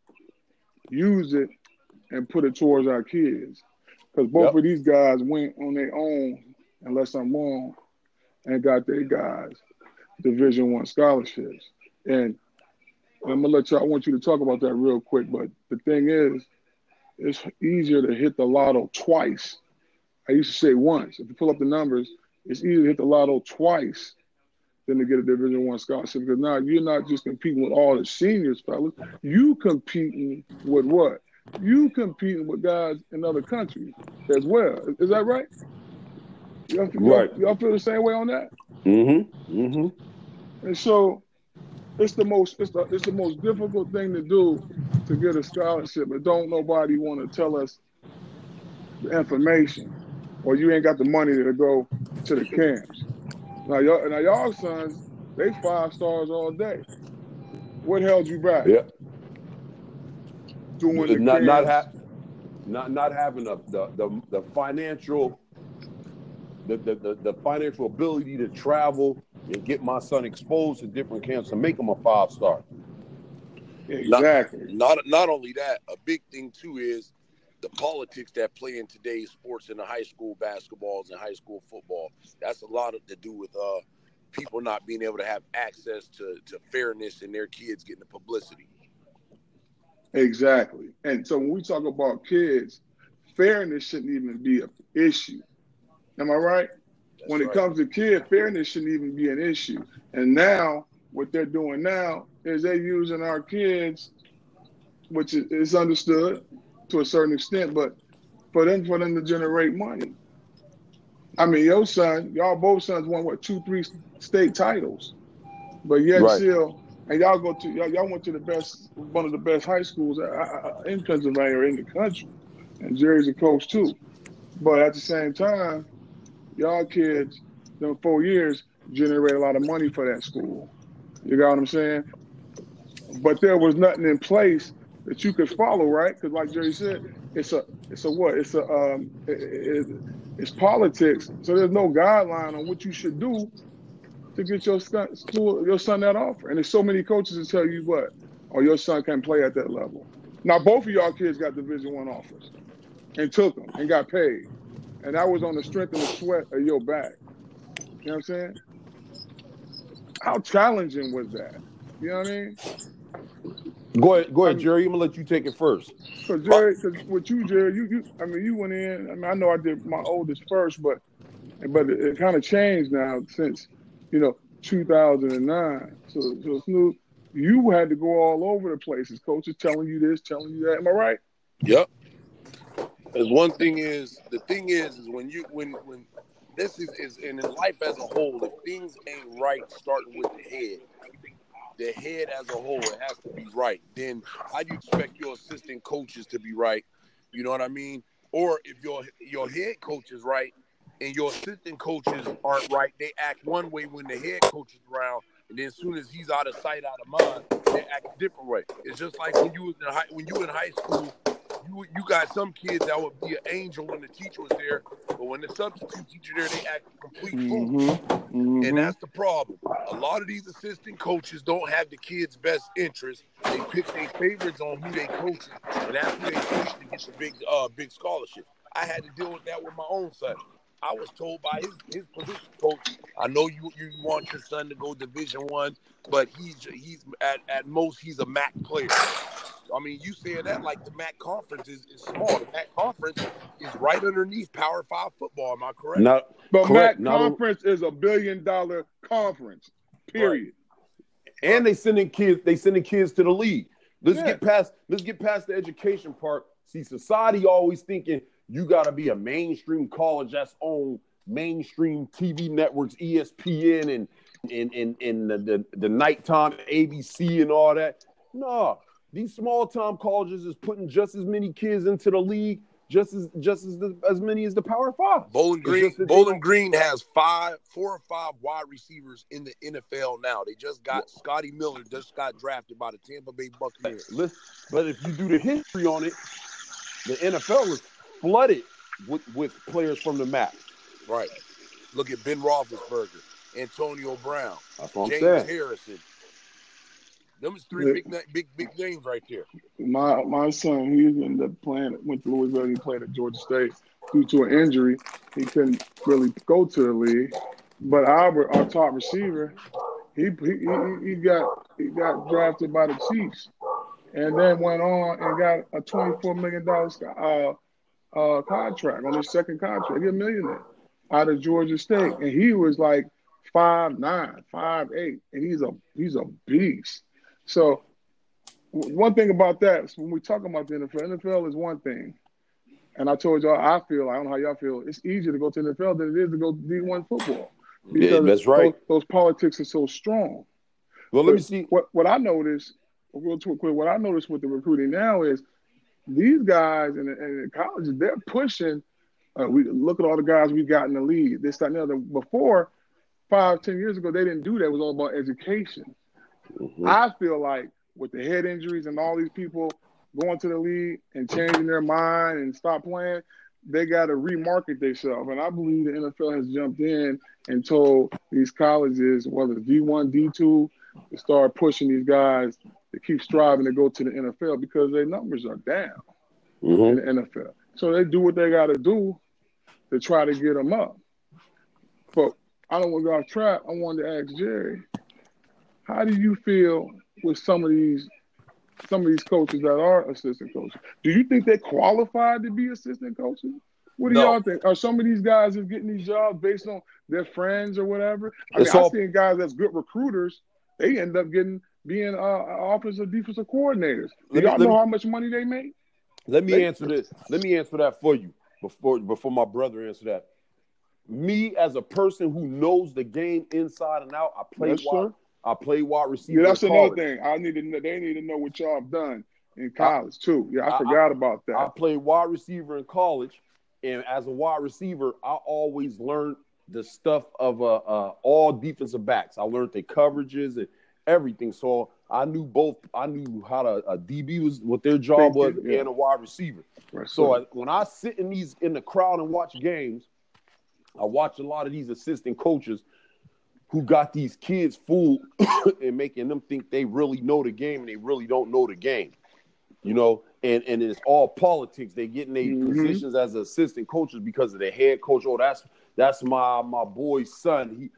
used it, and put it towards our kids. Because both of these guys went on their own, unless I'm wrong, and got their guys Division I scholarships. And I'm gonna I want you to talk about that real quick. But the thing is, it's easier to hit the lotto twice. I used to say once. If you pull up the numbers, it's easier to hit the lotto twice than to get a Division I scholarship. Because now you're not just competing with all the seniors, fellas. You competing with what? You competing with guys in other countries as well. Is that right? Y'all feel the same way on that? Mm-hmm. And so it's the most difficult thing to do to get a scholarship, but don't nobody want to tell us the information, or you ain't got the money to go to the camps. Now y'all sons, they 5 stars all day. What held you back? Yeah. Doing the camps. Not having the financial the financial ability to travel and get my son exposed to different camps and make him a 5-star. Exactly. Not only that, a big thing too is the politics that play in today's sports in the high school basketballs and high school football. That's a lot to do with people not being able to have access to fairness and their kids getting the publicity. Exactly. And so when we talk about kids, fairness shouldn't even be an issue. Am I right? When it comes to kids, fairness shouldn't even be an issue. And now, what they're doing now is they're using our kids, which is understood to a certain extent, but for them to generate money. I mean, y'all both sons won 2-3 state titles, but yet still, and y'all went to one of the best high schools in Pennsylvania or in the country, and Jerry's a coach too. But at the same time, y'all kids, them 4 years, generate a lot of money for that school. You got what I'm saying? But there was nothing in place that you could follow, right? Because like Jerry said, it's politics. So there's no guideline on what you should do to get your son that offer. And there's so many coaches that tell you what, your son can't play at that level. Now both of y'all kids got Division I offers and took them and got paid. And that was on the strength and the sweat of your back. You know what I'm saying? How challenging was that? You know what I mean? Go ahead, Jerry. I'm gonna let you take it first. Because with you, Jerry, you went in. I mean, I know I did my oldest first, but it kind of changed now since 2009. So Snoop, you had to go all over the places. Coaches telling you this, telling you that. Am I right? Yep. As one thing is, the thing is when this is and in life as a whole, if things ain't right, starting with the head as a whole, it has to be right. Then how do you expect your assistant coaches to be right? You know what I mean? Or if your head coach is right and your assistant coaches aren't right, they act one way when the head coach is around, and then as soon as he's out of sight, out of mind, they act a different way. It's just like when you in high school, you got some kids that would be an angel when the teacher was there, but when the substitute teacher there, they act a complete fool. And that's the problem. A lot of these assistant coaches don't have the kids' best interest. They pick their favorites on who they coach, and that's who they push to get the big scholarship. I had to deal with that with my own son. I was told by his position coach, I know you want your son to go Division I, but he's at most he's a MAC player. I mean, you saying that like the MAC conference is small. The MAC conference is right underneath Power 5 football. Am I correct? But MAC conference is $1 billion conference. Period. Right. And they sending kids to the league. Let's get past the education part. See, society always thinking you got to be a mainstream college that's on mainstream TV networks, ESPN and the nighttime ABC and all that. No, these small time colleges is putting just as many kids into the league, just as many as the Power 5. Bowling Green has 4 or 5 wide receivers in the NFL now. They just got Scotty Miller just got drafted by the Tampa Bay Buccaneers. But if you do the history on it, the NFL is flooded with players from the MAC. Right. Look at Ben Roethlisberger, Antonio Brown, James Harrison. Them is 3 big names right there. My son, he ended up went to Louisville. He played at Georgia State. Due to an injury, he couldn't really go to the league. But Albert, our top receiver, he got drafted by the Chiefs, and then went on and got a $24 million contract on his second contract. He's a millionaire out of Georgia State, and he was like 5'9", 5'8", and he's a beast. So one thing about that is when we talk about the NFL is one thing. And I told y'all, I don't know how y'all feel. It's easier to go to the NFL than it is to go D1 football. Because that's right. Those politics are so strong. Well, let me see. What I noticed, real quick, what I noticed with the recruiting now is these guys in the colleges, they're pushing. We look at all the guys we got in the league. This, that, and the other. Before, 5-10 years ago, they didn't do that. It was all about education. I feel like with the head injuries and all these people going to the league and changing their mind and stop playing, they got to remarket themselves. And I believe the NFL has jumped in and told these colleges, whether it's D1, D2, to start pushing these guys to keep striving to go to the NFL because their numbers are down in the NFL. So they do what they got to do to try to get them up. But I don't want to go off track. I wanted to ask Jerry, how do you feel with some of these coaches that are assistant coaches? Do you think they're qualified to be assistant coaches? What do y'all think? Are some of these guys who are getting these jobs based on their friends or whatever? I've seen guys that's good recruiters, they end up being offensive defensive coordinators. Do y'all know how much money they make? Let me answer this. Let me answer that for you before my brother answer that. Me as a person who knows the game inside and out, I play wide receiver. Yeah, that's another thing. They need to know what y'all have done in college too. Yeah, I forgot about that. I played wide receiver in college, and as a wide receiver, I always learned the stuff of all defensive backs. I learned the coverages and everything. So I knew how a DB was what their job was and a wide receiver. Right, so when I sit in the crowd and watch games, I watch a lot of these assistant coaches who got these kids fooled and making them think they really know the game and they really don't know the game, you know, and it's all politics. They get in their positions as assistant coaches because of the head coach. Oh, that's my boy's son.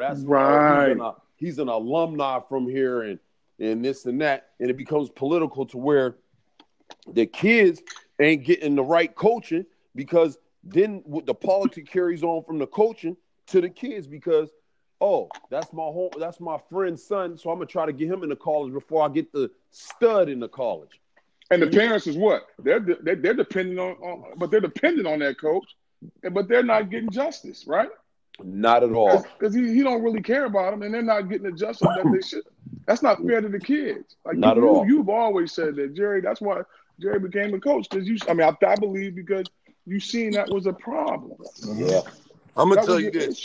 He's an alumni from here and this and that. And it becomes political to where the kids ain't getting the right coaching because then the politics carries on from the coaching to the kids because, oh, that's my friend's son, so I'm gonna try to get him into college before I get the stud into college. And the parents is what? They're dependent on they're dependent on that coach, but they're not getting justice, right? Not at all. Because he don't really care about them, and they're not getting the justice that they should. That's not fair to the kids. Like not at all. You've always said that, Jerry. That's why Jerry became a coach because I believe because you seen that was a problem. Yeah. I'm gonna tell you this. Issue.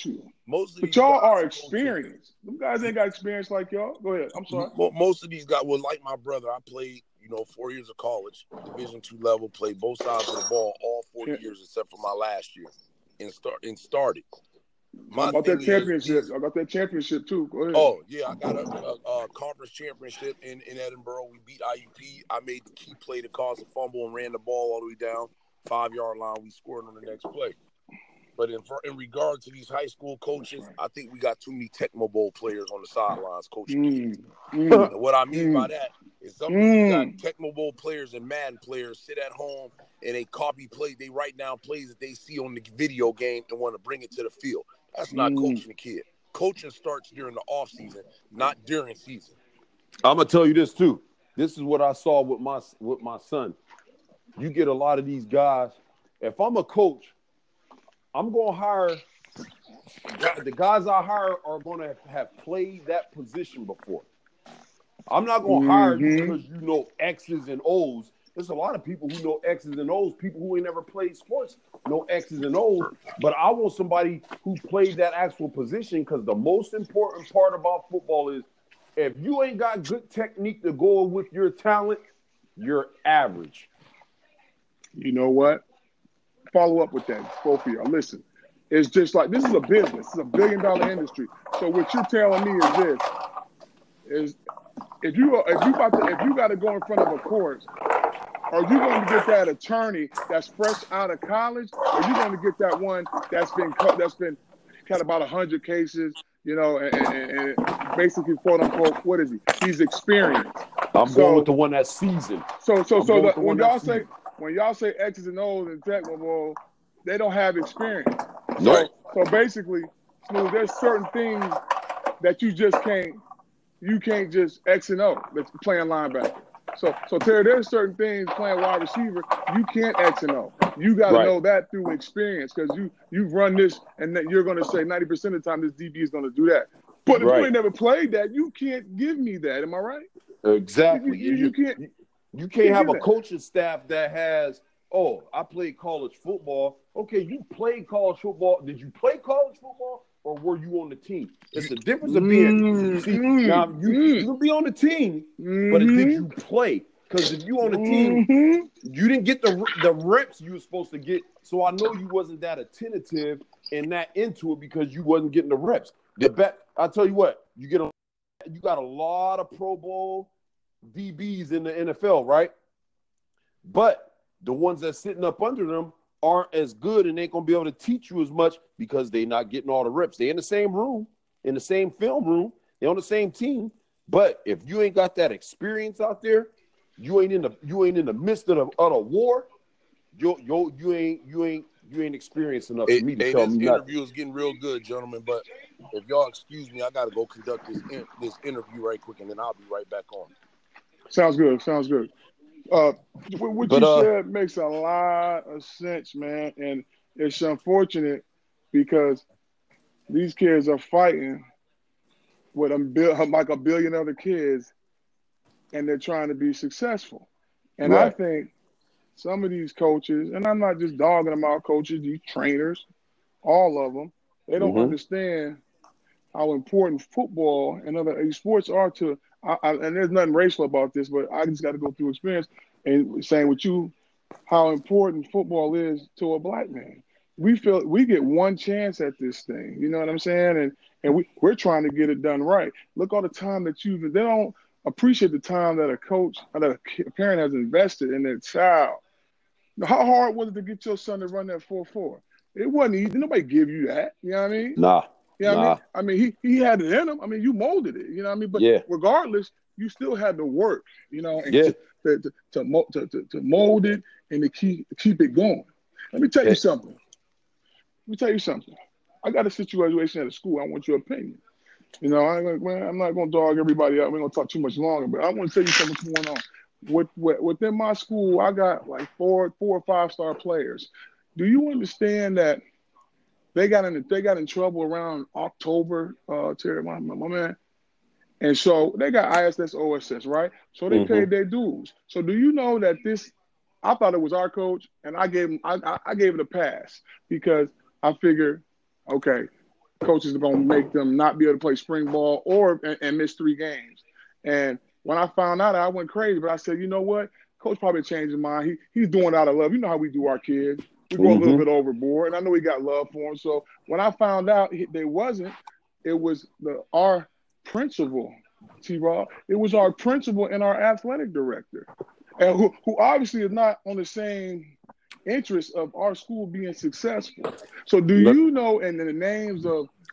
most of But these y'all guys are coaching. experienced. Them guys ain't got experience like y'all. Go ahead. I'm sorry. Most of these guys, well, like my brother, I played, 4 years of college, Division II level, played both sides of the ball all 4 years except for my last year, and started. How My about thing that is, championship? I got that championship too. Go ahead. oh yeah, I got a conference championship in Edinburgh. We beat IUP. I made the key play to cause a fumble and ran the ball all the way down 5-yard line. We scored on the next play. But in regard to these high school coaches, I think we got too many Tecmo Bowl players on the sidelines coaching kids. And what I mean by that is some of these got Tecmo Bowl players and Madden players sit at home and they copy plays. They write down plays that they see on the video game and want to bring it to the field. That's not coaching a kid. Coaching starts during the off season, not during season. I'm gonna tell you this too. This is what I saw with my son. You get a lot of these guys. If I'm a coach, I'm gonna hire the guys I hire are gonna have played that position before. I'm not gonna hire you because you know X's and O's. There's a lot of people who know X's and O's. People who ain't never played sports know X's and O's. But I want somebody who played that actual position because the most important part about football is if you ain't got good technique to go with your talent, you're average. You know what? Follow up with that, both of y'all. Listen, it's just like this is a business. It's a $1 billion industry. So what you're telling me is this: is if you got to go in front of a court, are you going to get that attorney that's fresh out of college, or are you going to get that one that's been got about 100 cases, and basically quote unquote, what is he? He's experienced. I'm going with the one that's seasoned. When y'all say X's and O's and Tecmo, they don't have experience. Right. So basically, Smooth, there's certain things that you can't just X and O that's playing linebacker. So Terry, there's certain things playing wide receiver you can't X and O. You got to know that through experience because you've run this and that you're going to say 90% of the time this DB is going to do that. But if you ain't never played that, you can't give me that. Am I right? Exactly. You can't. You can't have a coaching staff that has, I played college football. Okay, you played college football. Did you play college football or were you on the team? It's the difference of being, now you can be on the team, but did you play? Because if you on the team, you didn't get the reps you were supposed to get. So I know you wasn't that attentive and that into it because you wasn't getting the reps. I tell you what, you got a lot of Pro Bowl DBs in the NFL, right? But the ones that's sitting up under them aren't as good and ain't going to be able to teach you as much because they're not getting all the reps. They're in the same room, in the same film room. They're on the same team. But if you ain't got that experience out there, you ain't in the midst of the war, you ain't experienced enough for me to tell me this nothing. interview is getting real good, gentlemen, but if y'all excuse me, I got to go conduct this interview right quick, and then I'll be right back on. Sounds good. What you said makes a lot of sense, man. And it's unfortunate because these kids are fighting with like a billion other kids, and they're trying to be successful. And I think some of these coaches, and I'm not just dogging them out, coaches, these trainers, all of them, they don't understand how important football and other sports are to and there's nothing racial about this, but I just got to go through experience and saying with you how important football is to a black man. We feel we get one chance at this thing, you know what I'm saying? And we're trying to get it done right. Look all the time that they don't appreciate the time that a coach or that a parent has invested in their child. How hard was it to get your son to run that 4.4? It wasn't easy. Nobody give you that. You know what I mean? Nah. You know what I mean? He had it in him. I mean, you molded it. You know what I mean? But regardless, you still had to work. You know, and to mold it and to keep it going. Let me tell you something. I got a situation at a school. I want your opinion. You know, I'm not going to dog everybody out. We're going to talk too much longer, but I want to tell you something what's going on. Within my school, I got like four or 5-star players. Do you understand that they got in trouble around October, Terry, my man? And so they got ISS, OSS, right? So they paid their dues. So do you know that I thought it was our coach, and I gave it a pass because I figured, okay, coaches are going to make them not be able to play spring ball and miss 3 games. And when I found out, I went crazy. But I said, you know what? Coach probably changed his mind. He's doing it out of love. You know how we do our kids. We go a little bit overboard, and I know he got love for him. So when I found out they wasn't, it was our principal, T-Raw. It was our principal and our athletic director, and who obviously is not on the same interest of our school being successful. So do you know, in the names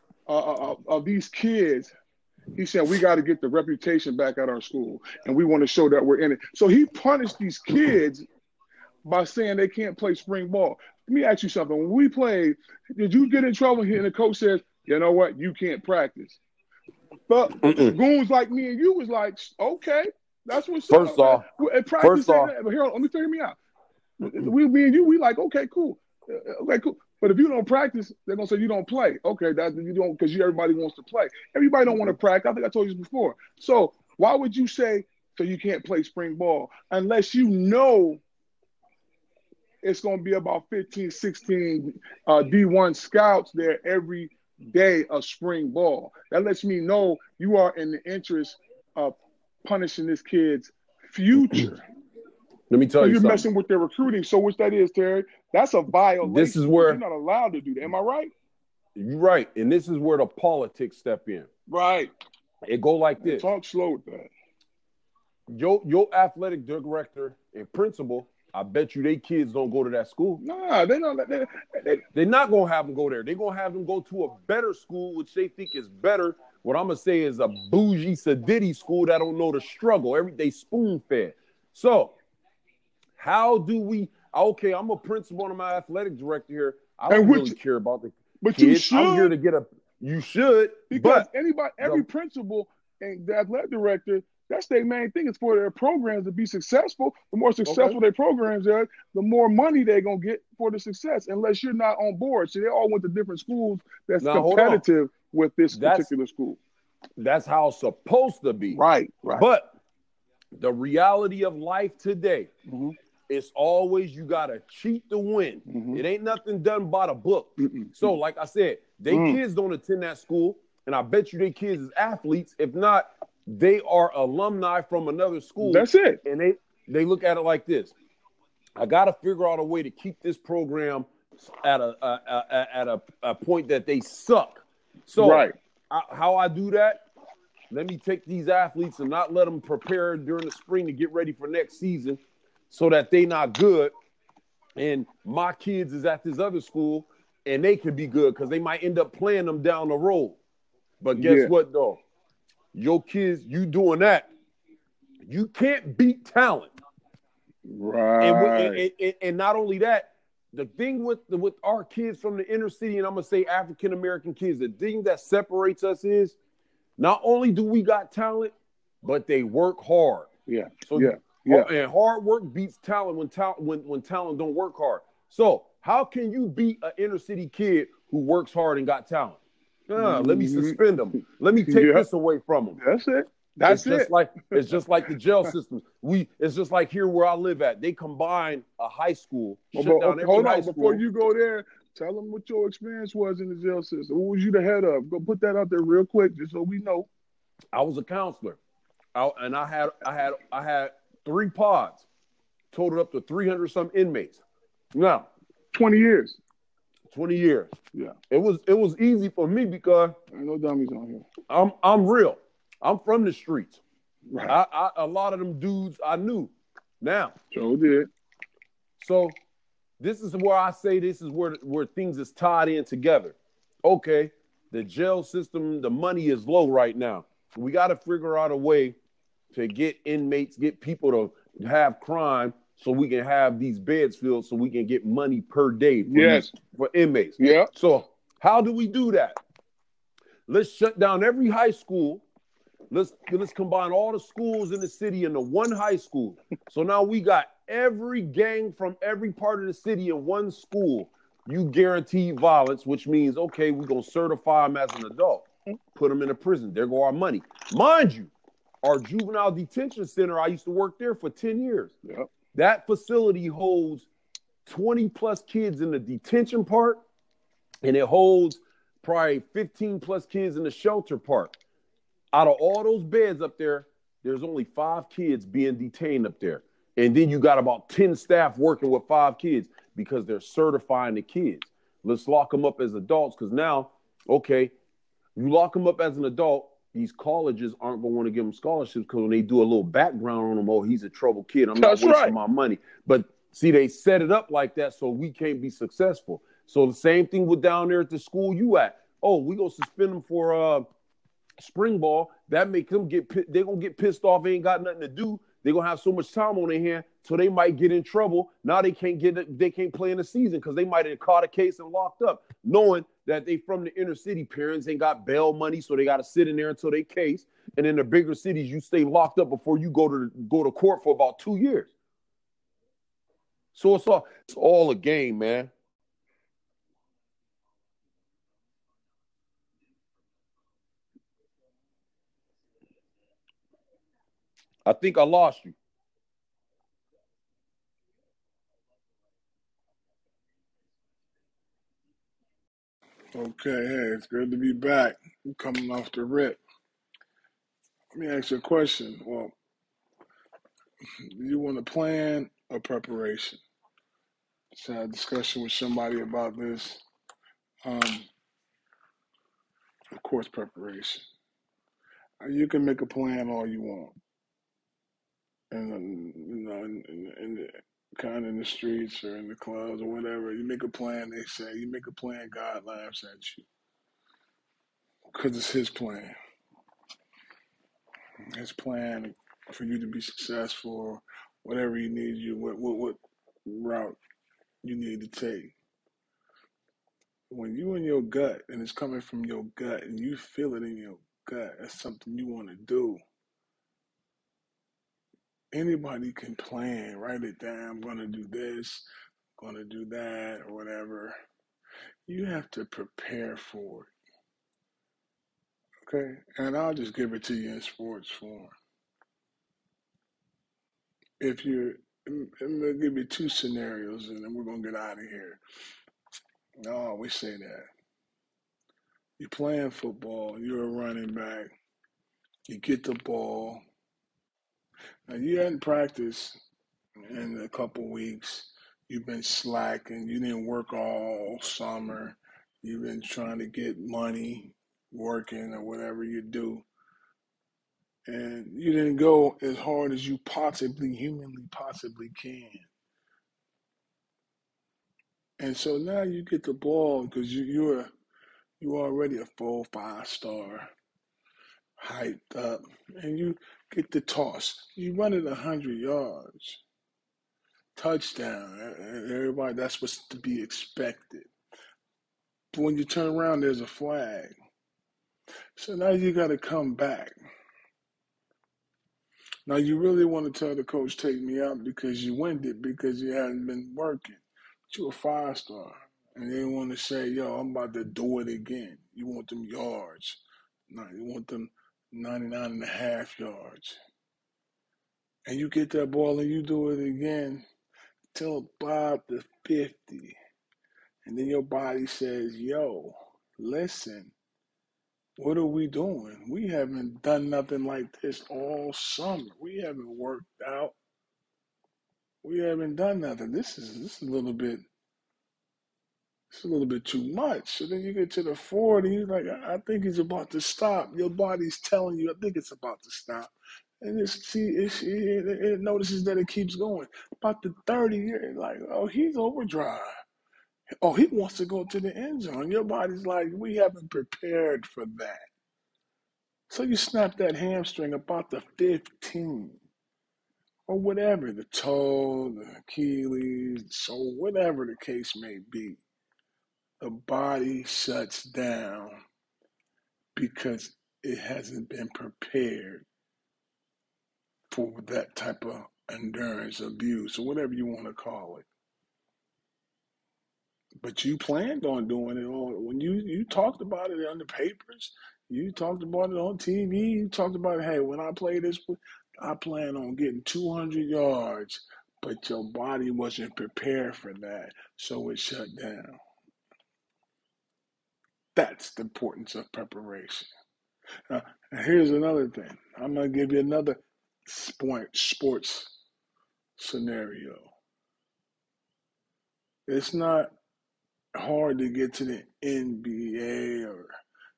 of these kids, he said, we got to get the reputation back at our school, and we want to show that we're in it. So he punished these kids by saying they can't play spring ball. Let me ask you something. When we played, did you get in trouble here and the coach says, you know what, you can't practice? But goons like me and you was like, okay, that's what's First up. First off, but here, let me figure me out. Me and you, we like, okay, cool. Okay, cool. But if you don't practice, they're gonna say you don't play. Okay, that you don't, because everybody wants to play. Everybody don't want to practice. I think I told you this before. So why would you say so you can't play spring ball unless you know it's going to be about 15, 16 D1 scouts there every day of spring ball? That lets me know you are in the interest of punishing this kid's future. Let me tell you you're something. Messing with their recruiting. So which that is, Terry, that's a violation. This is where you're not allowed to do that. Am I right? You're right. And this is where the politics step in. Right. It go like this. Talk slow with that. Your athletic director and principal, I bet you they kids don't go to that school. Nah, they're not going to have them go there. They're going to have them go to a better school, which they think is better. What I'm going to say is a bougie sadiddy school that don't know the struggle. They spoon-fed. So how do we – okay, I'm a principal and I'm an athletic director here. I don't really care about the kids. You should. I'm here to get you should. Because every principal and the athletic director – that's their main thing, is for their programs to be successful. The more successful their programs are, the more money they're going to get for the success, unless you're not on board. So they all went to different schools that's competitive with this particular school. That's how it's supposed to be. Right. But the reality of life today, it's always you got to cheat to win. It ain't nothing done by the book. So like I said, kids don't attend that school, and I bet you they kids is athletes. If not, they are alumni from another school. That's it. And they look at it like this. I got to figure out a way to keep this program at a point that they suck. So how I do that, let me take these athletes and not let them prepare during the spring to get ready for next season so that they not good. And my kids is at this other school and they can be good because they might end up playing them down the road. But guess what, though? Your kids, you doing that, you can't beat talent. Right. And not only that, the thing with our kids from the inner city, and I'm going to say African-American kids, the thing that separates us is not only do we got talent, but they work hard. And hard work beats talent when talent don't work hard. So how can you beat an inner city kid who works hard and got talent? Let me suspend them. Let me take this away from them. That's it. It's just like the jail system. It's just like here where I live at. They combine a high school. Hold on, before you go there, tell them what your experience was in the jail system. What was you the head of? Go put that out there real quick, just so we know. I was a counselor, and I had 3 pods, totaled up to 300 some inmates. Now, 20 years. 20 years. Yeah. It was easy for me because ain't no dummies on here. I'm real. I'm from the streets. Right. A lot of them dudes I knew. Now. Sure did. So this is where I say this is where things is tied in together. Okay, the jail system, the money is low right now. We got to figure out a way to get inmates, get people to have crime, so we can have these beds filled so we can get money per day for inmates. Yeah. So how do we do that? Let's shut down every high school. Let's combine all the schools in the city into one high school. So now we got every gang from every part of the city in one school. You guarantee violence, which means, okay, we're going to certify them as an adult, put them in a prison. There go our money. Mind you, our juvenile detention center, I used to work there for 10 years. Yep. That facility holds 20 plus kids in the detention part, and it holds probably 15 plus kids in the shelter park. Out of all those beds up there, there's only 5 kids being detained up there. And then you got about 10 staff working with 5 kids because they're certifying the kids. Let's lock them up as adults because now, okay, you lock them up as an adult, these colleges aren't going to want to give them scholarships because when they do a little background on him, oh, he's a trouble kid. I'm not wasting my money. But see, they set it up like that so we can't be successful. So the same thing with down there at the school you at. Oh, we going to suspend them for spring ball. That make them they're going to get pissed off. They ain't got nothing to do. They're going to have so much time on their hand so they might get in trouble. Now they can't play in the season because they might have caught a case and locked up, knowing that they from the inner city, parents ain't got bail money, so they got to sit in there until they case. And in the bigger cities, you stay locked up before you go to court for about 2 years. So it's all a game, man. I think I lost you. Okay, hey, it's good to be back. I'm coming off the rip. Let me ask you a question. Well, do you want a plan or preparation? Just had a discussion with somebody about this. Of course, preparation. You can make a plan all you want, and in the kind of in the streets or in the clubs or whatever. You make a plan. They say you make a plan. God laughs at you because it's His plan. His plan for you to be successful, or whatever you need. What route you need to take. When you in your gut and it's coming from your gut and you feel it in your gut, that's something you want to do. Anybody can plan, write it down, I'm going to do this, I'm going to do that, or whatever. You have to prepare for it. Okay? And I'll just give it to you in sports form. I'm going to give you 2 scenarios and then we're going to get out of here. I always say that. You're playing football, you're a running back, you get the ball. Now, you hadn't practiced in a couple weeks. You've been slacking. You didn't work all summer. You've been trying to get money, working or whatever you do. And you didn't go as hard as you humanly possibly can. And so now you get the ball because you're already a 4-5 star, hyped up, and you get the toss. You run it 100 yards. Touchdown. Everybody, that's what's to be expected. But when you turn around, there's a flag. So now you got to come back. Now you really want to tell the coach, take me out because you winded, because you hadn't been working. But you're a 5-star. And they want to say, yo, I'm about to do it again. You want them yards. No, you want them 99.5 yards. And you get that ball and you do it again till about the 50. And then your body says, yo, listen, what are we doing? We haven't done nothing like this all summer. We haven't worked out. We haven't done nothing. This is a little bit too much. So then you get to the 40, you're like, I think he's about to stop. Your body's telling you, I think it's about to stop. And it notices that it keeps going. About the 30, you're like, oh, he's overdrive. Oh, he wants to go to the end zone. Your body's like, we haven't prepared for that. So you snap that hamstring about the 15 or whatever, the toe, the Achilles, so whatever the case may be. The body shuts down because it hasn't been prepared for that type of endurance, abuse, or whatever you want to call it. But you planned on doing it all. When you talked about it on the papers, you talked about it on TV, you talked about, hey, when I play this, I plan on getting 200 yards, but your body wasn't prepared for that, so it shut down. That's the importance of preparation. And here's another thing. I'm going to give you another sports scenario. It's not hard to get to the NBA or,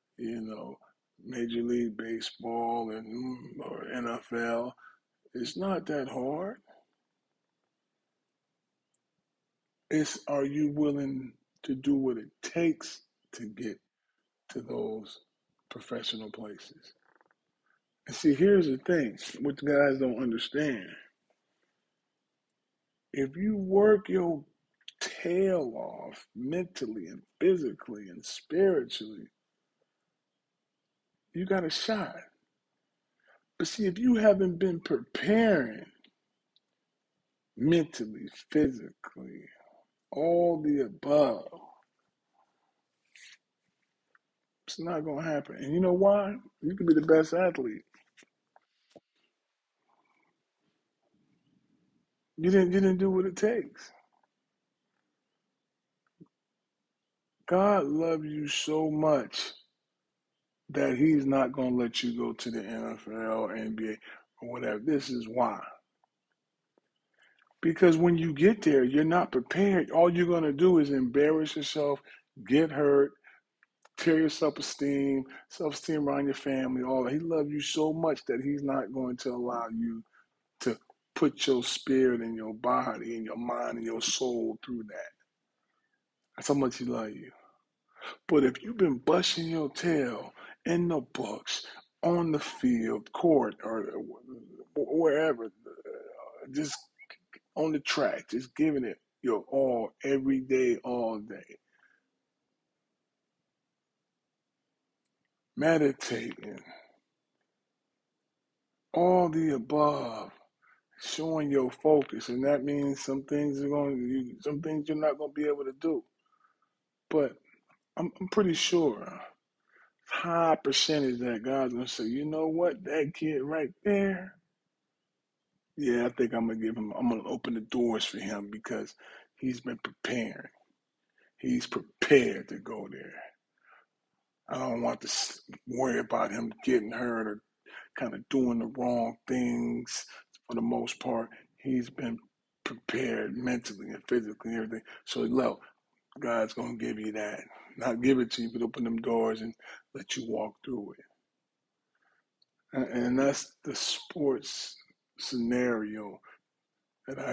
Major League Baseball or NFL. It's not that hard. It's, are you willing to do what it takes to get to those professional places? And see, here's the thing, what the guys don't understand. If you work your tail off mentally and physically and spiritually, you got a shot. But see, if you haven't been preparing mentally, physically, all the above, it's not going to happen. And you know why? You can be the best athlete. You didn't do what it takes. God loves you so much that he's not going to let you go to the NFL, NBA, or whatever. This is why. Because when you get there, you're not prepared. All you're going to do is embarrass yourself, get hurt, tear your self-esteem around your family, all that. He loves you so much that he's not going to allow you to put your spirit and your body and your mind and your soul through that. That's how much he loves you. But if you've been busting your tail in the books, on the field, court, or wherever, just on the track, just giving it your all every day, all day, meditating, all the above, showing your focus, and that means some things you're not going to be able to do. But I'm pretty sure high percentage that God's going to say, you know what, that kid right there, yeah, I think I'm going to open the doors for him because he's been preparing. He's prepared to go there. I don't want to worry about him getting hurt or kind of doing the wrong things for the most part. He's been prepared mentally and physically and everything. So, look, God's going to give you that. Not give it to you, but open them doors and let you walk through it. And that's the sports scenario that I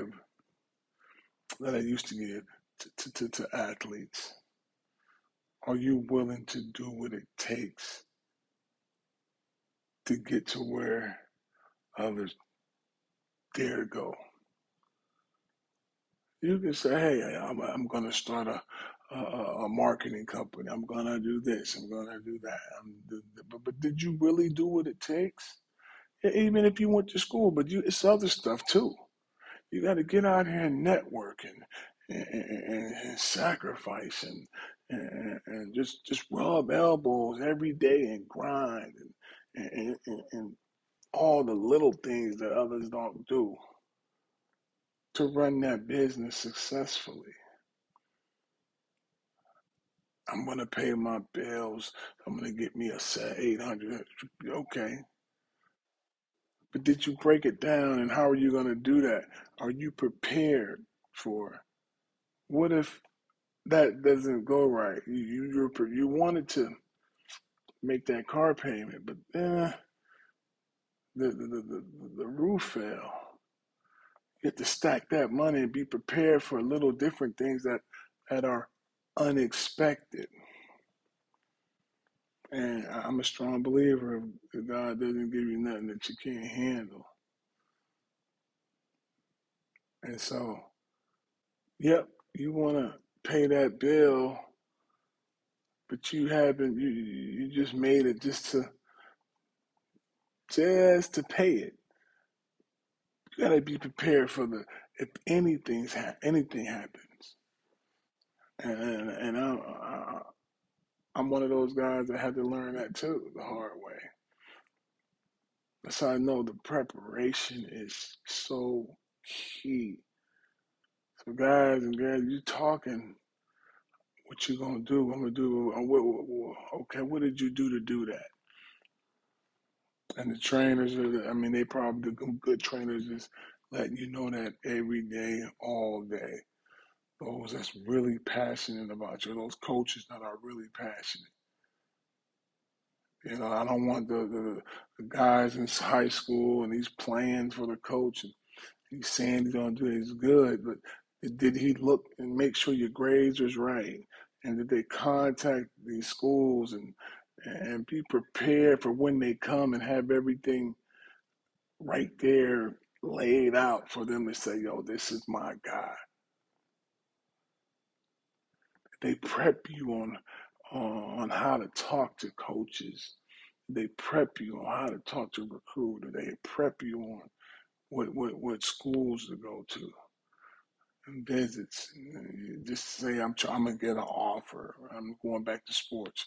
used to give to athletes. Are you willing to do what it takes to get to where others dare to go? You can say, hey, I'm going to start a marketing company. I'm going to do this. I'm going to do that. But did you really do what it takes? Even if you went to school, but it's other stuff too. You got to get out here and network and sacrifice and just rub elbows every day and grind and all the little things that others don't do to run that business successfully. I'm going to pay my bills. I'm going to get me a set 800. Okay. But did you break it down, and how are you going to do that? Are you prepared for what if that doesn't go right? You wanted to make that car payment, but the roof fell. You have to stack that money and be prepared for little different things that are unexpected. And I'm a strong believer that God doesn't give you nothing that you can't handle. And so, yep, you want to pay that bill, but you haven't. You just made it just to pay it. You got to be prepared for if anything happens. And I'm one of those guys that had to learn that too the hard way. So I know the preparation is so key. So guys and girls, you talking What you gonna do? I'm gonna do. Okay, what did you do to do that? And the trainers are. I mean, they probably the good trainers is letting you know that every day, all day. Those that's really passionate about you. Those coaches that are really passionate. You know, I don't want the guys in high school and he's playing for the coach and he's saying he's gonna do it. He's good, but did he look and make sure your grades was right? And did they contact these schools and be prepared for when they come and have everything right there laid out for them to say, yo, this is my guy. They prep you on how to talk to coaches. They prep you on how to talk to recruiters. They prep you on what schools to go to and visits. Just say I'm gonna get an offer. I'm going back to sports.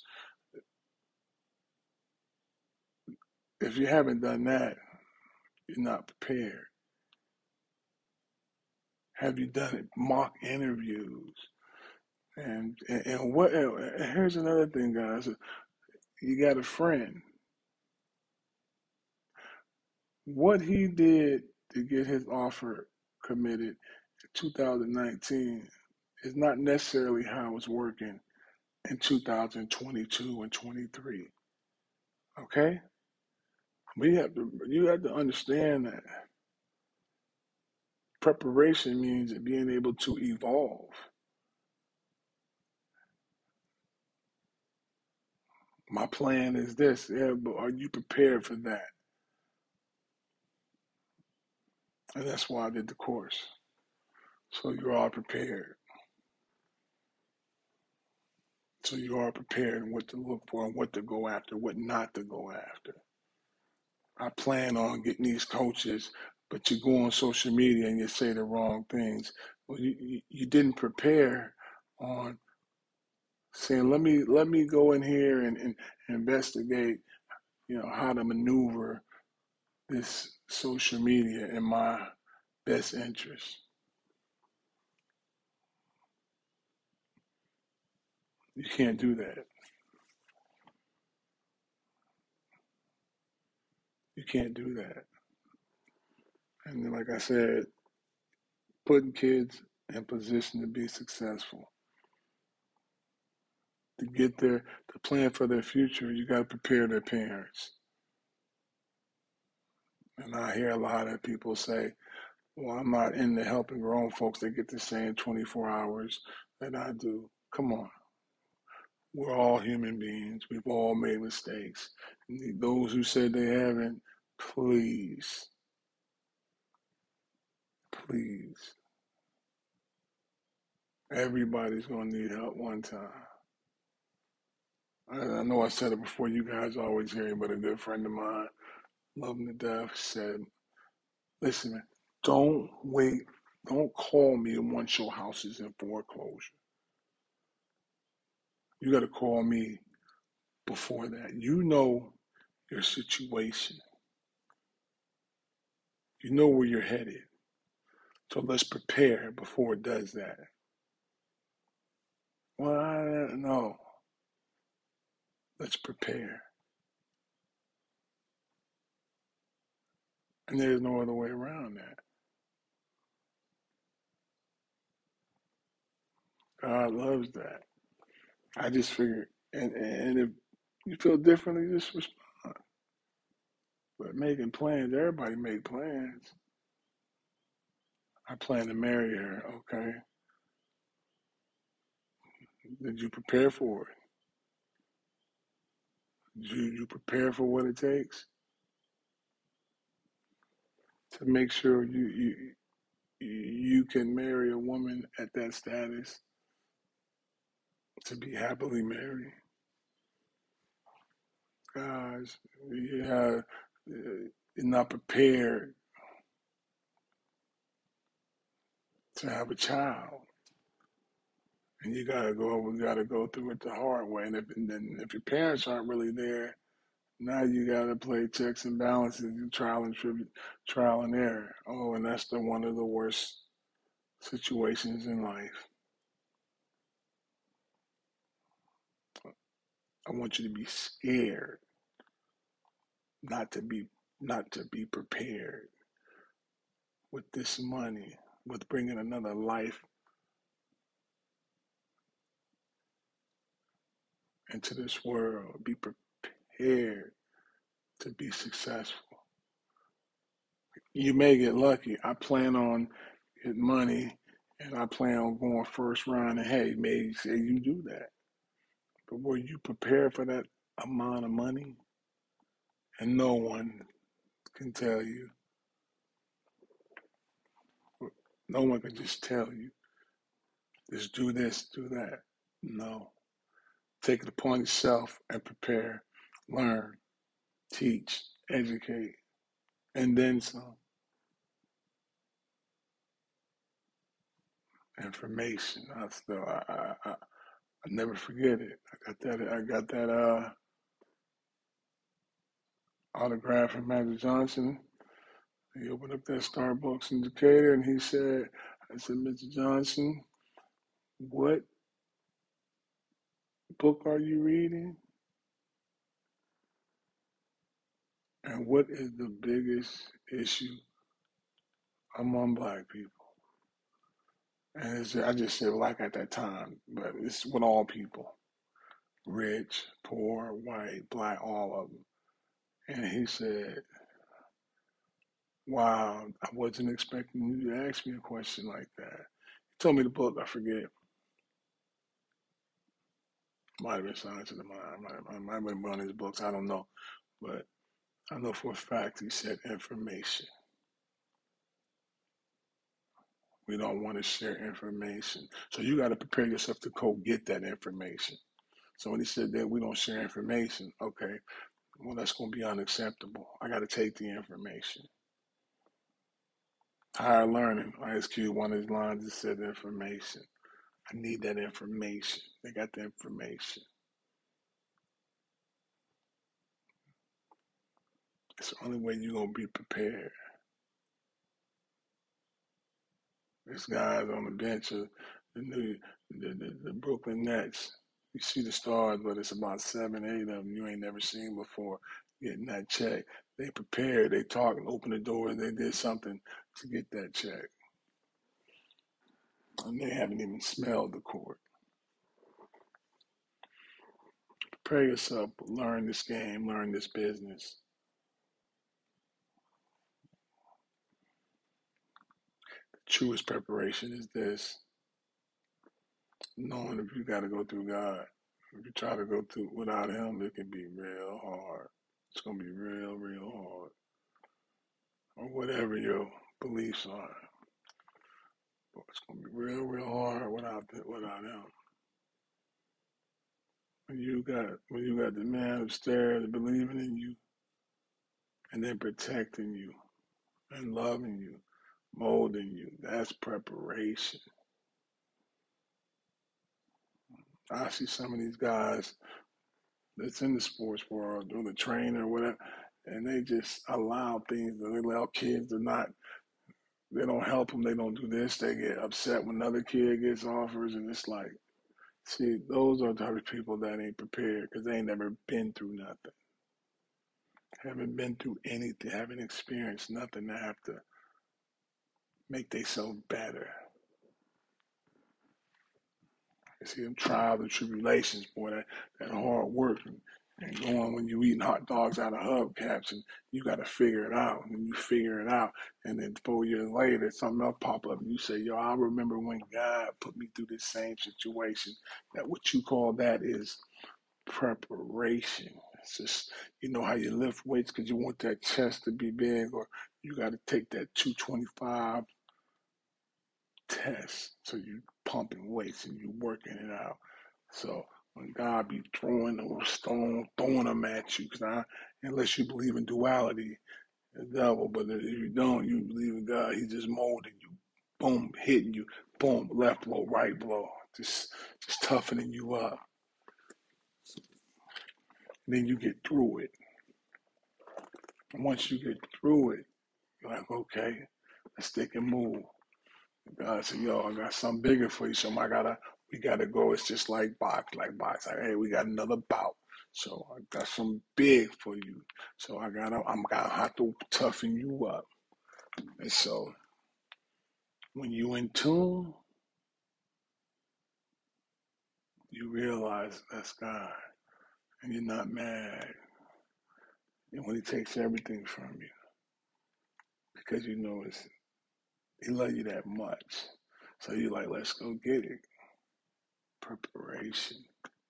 If you haven't done that, you're not prepared. Have you done it? Mock interviews and what? Here's another thing, guys. You got a friend. What he did to get his offer committed in 2019 is not necessarily how it's working in 2022 and 23. Okay? You have to understand that preparation means being able to evolve. My plan is this. Yeah, but are you prepared for that? And that's why I did the course. So you're all prepared. So you are prepared and what to look for and what to go after, what not to go after. I plan on getting these coaches, but you go on social media and you say the wrong things. Well, you didn't prepare on saying, let me go in here and investigate, how to maneuver this social media in my best interest. You can't do that. You can't do that. And then, like I said, putting kids in position to be successful, to get there, to plan for their future, you got to prepare their parents. And I hear a lot of people say, well, I'm not into helping grown folks. They get the same 24 hours that I do. Come on. We're all human beings. We've all made mistakes. Those who said they haven't, please, please. Everybody's going to need help one time. I know I said it before. You guys always hear it, but a good friend of mine, love him to death, said, listen, man, don't wait. Don't call me once your house is in foreclosure. You got to call me before that. You know your situation. You know where you're headed. So let's prepare before it does that. Well, I don't know. Let's prepare. And there's no other way around that. God loves that. I just figured, and if you feel differently, just respond. But making plans, everybody make plans. I plan to marry her, okay? Did you prepare for it? Did you prepare for what it takes to make sure you can marry a woman at that status to be happily married? Guys, you're not prepared to have a child. And we gotta go through it the hard way. And if your parents aren't really there, now you gotta play checks and balances, trial and error. Oh, and that's one of the worst situations in life. I want you to be scared, not to be prepared with this money, with bringing another life into this world. Be prepared to be successful. You may get lucky. I plan on getting money, and I plan on going first round. And hey, maybe say you do that, but were you prepared for that amount of money? And no one can tell you. No one can just tell you, just do this, do that. No. Take it upon yourself and prepare, learn, teach, educate, and then some. Information. I never forget it. I got that autograph from Magic Johnson. He opened up that Starbucks in Decatur and he said, I said, Mr. Johnson, what book are you reading? And what is the biggest issue among black people? And I just said black at that time, but it's with all people. Rich, poor, white, black, all of them. And he said, wow, I wasn't expecting you to ask me a question like that. He told me the book, I forget. Might have been Science of the Mind. I might have been one of his books, I don't know. But I know for a fact he said information. We don't want to share information. So you got to prepare yourself to go get that information. So when he said that we don't share information, okay, well, that's going to be unacceptable. I got to take the information. Higher learning, Ice Cube, one of his lines that said information. I need that information. They got the information. It's the only way you're going to be prepared. There's guys on the bench of the Brooklyn Nets. You see the stars, but it's about 7, 8 of them you ain't never seen before getting that check. They prepared, they talked, opened the door, they did something to get that check. And they haven't even smelled the court. Prepare yourself, learn this game, learn this business. The truest preparation is this, knowing if you got to go through God. If you try to go through without Him, it can be real hard. It's going to be real, real hard. Or whatever your beliefs are. But it's going to be real, real hard without Him. When you got the man upstairs believing in you and then protecting you and loving you, molding you, that's preparation. I see some of these guys that's in the sports world, or the trainer or whatever, and they just allow things, they allow kids to not, they don't help them, they don't do this, they get upset when another kid gets offers, and it's like, see, those are the type of people that ain't prepared because they ain't never been through nothing. Haven't been through anything, haven't experienced nothing to have to make themselves better. You see them trials and tribulations, boy, that hard work and going when you eating hot dogs out of hubcaps and you got to figure it out. And you figure it out, and then 4 years later, something else pop up, and you say, "Yo, I remember when God put me through this same situation." That what you call that is preparation. It's just, you know how you lift weights because you want that chest to be big, or you got to take that 225 test. So you pumping weights and you working it out. So when God be throwing those stones, throwing them at you, because unless you believe in duality, the devil, but if you don't, you believe in God, He just molding you, boom, hitting you, boom, left blow, right blow, just toughening you up. And then you get through it. And once you get through it, you're like, okay, let's stick and move. God said, yo, I got something bigger for you, so I gotta We got to go. It's just like box, Like, hey, we got another bout. So I got some big for you. So I'm gonna have to toughen you up. And so when you in tune, you realize that's God, and you're not mad. And when He takes everything from you, because you know He love you that much. So you're like, let's go get it. Preparation.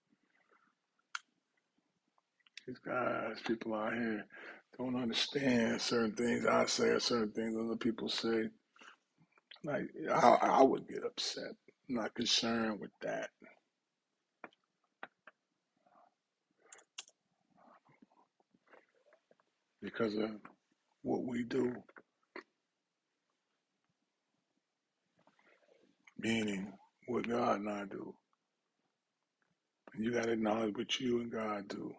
These guys, people out here don't understand certain things I say or certain things other people say. Like, I would get upset. I'm not concerned with that. Because of what we do. Meaning what God and I do. And you gotta acknowledge what you and God do.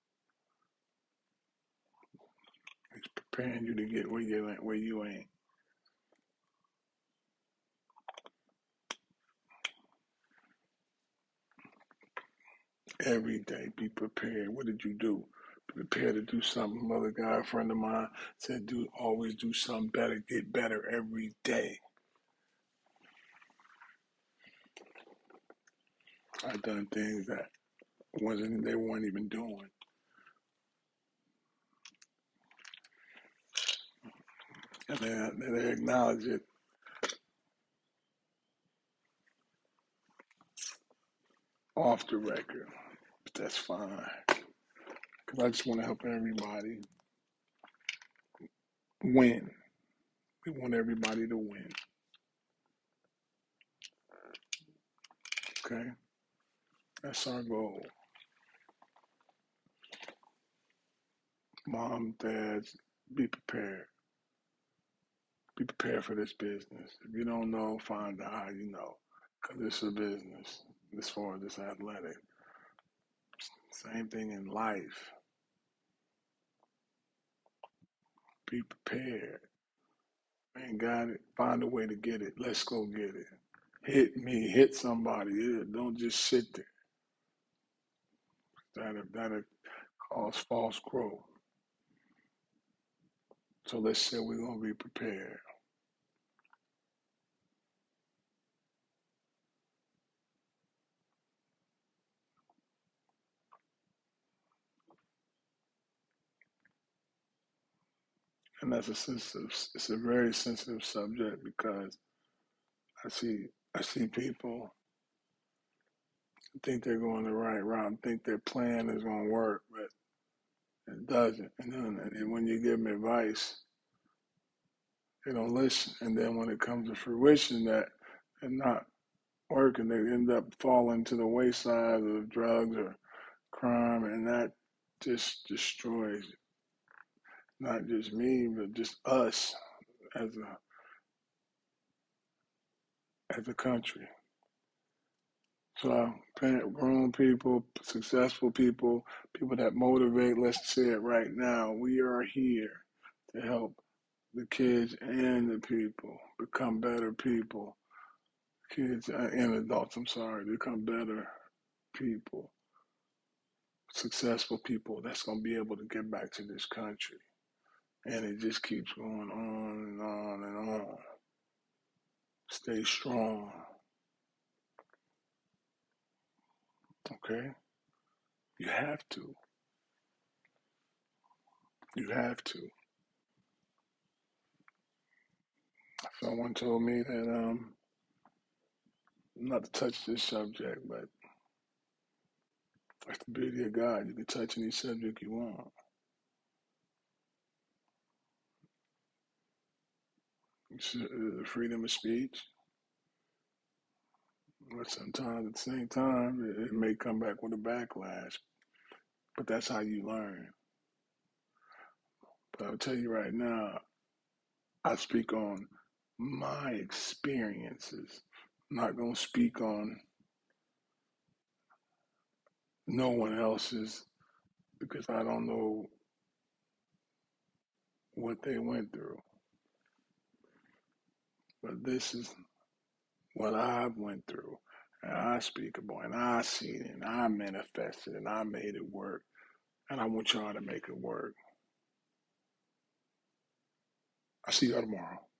It's preparing you to get where you ain't. Every day, be prepared. What did you do? Be prepared to do something. Another guy, a friend of mine, said, always do something better, get better every day. I've done things that they weren't even doing. And they acknowledge it off the record. But that's fine. Because I just want to help everybody win. We want everybody to win. Okay? That's our goal. Mom, dads, be prepared. Be prepared for this business. If you don't know, find out how you know. Because it's a business as far as this athletic. Same thing in life. Be prepared. Man, got it. Find a way to get it. Let's go get it. Hit me. Hit somebody. Yeah, don't just sit there. That'll cause false growth. So let's say we're going to be prepared. And it's a very sensitive subject because I see people think they're going the right route, think their plan is going to work, but it doesn't. And when you give them advice, they don't listen. And then when it comes to fruition that they're not working, they end up falling to the wayside of drugs or crime, and that just destroys not just me, but just us as a country. So, grown people, successful people, people that motivate, let's say it right now, we are here to help the kids and the people become better people. Kids and adults, become better people, successful people that's going to be able to get back to this country. And it just keeps going on and on and on. Stay strong. Okay? You have to. You have to. Someone told me that not to touch this subject, but that's the beauty of God. You can touch any subject you want. It's the freedom of speech. But sometimes at the same time, it may come back with a backlash. But that's how you learn. But I'll tell you right now, I speak on my experiences. I'm not going to speak on no one else's because I don't know what they went through. But this is what I went through. And I speak, boy, and I seen it, and I manifested, and I made it work. And I want y'all to make it work. I'll see y'all tomorrow.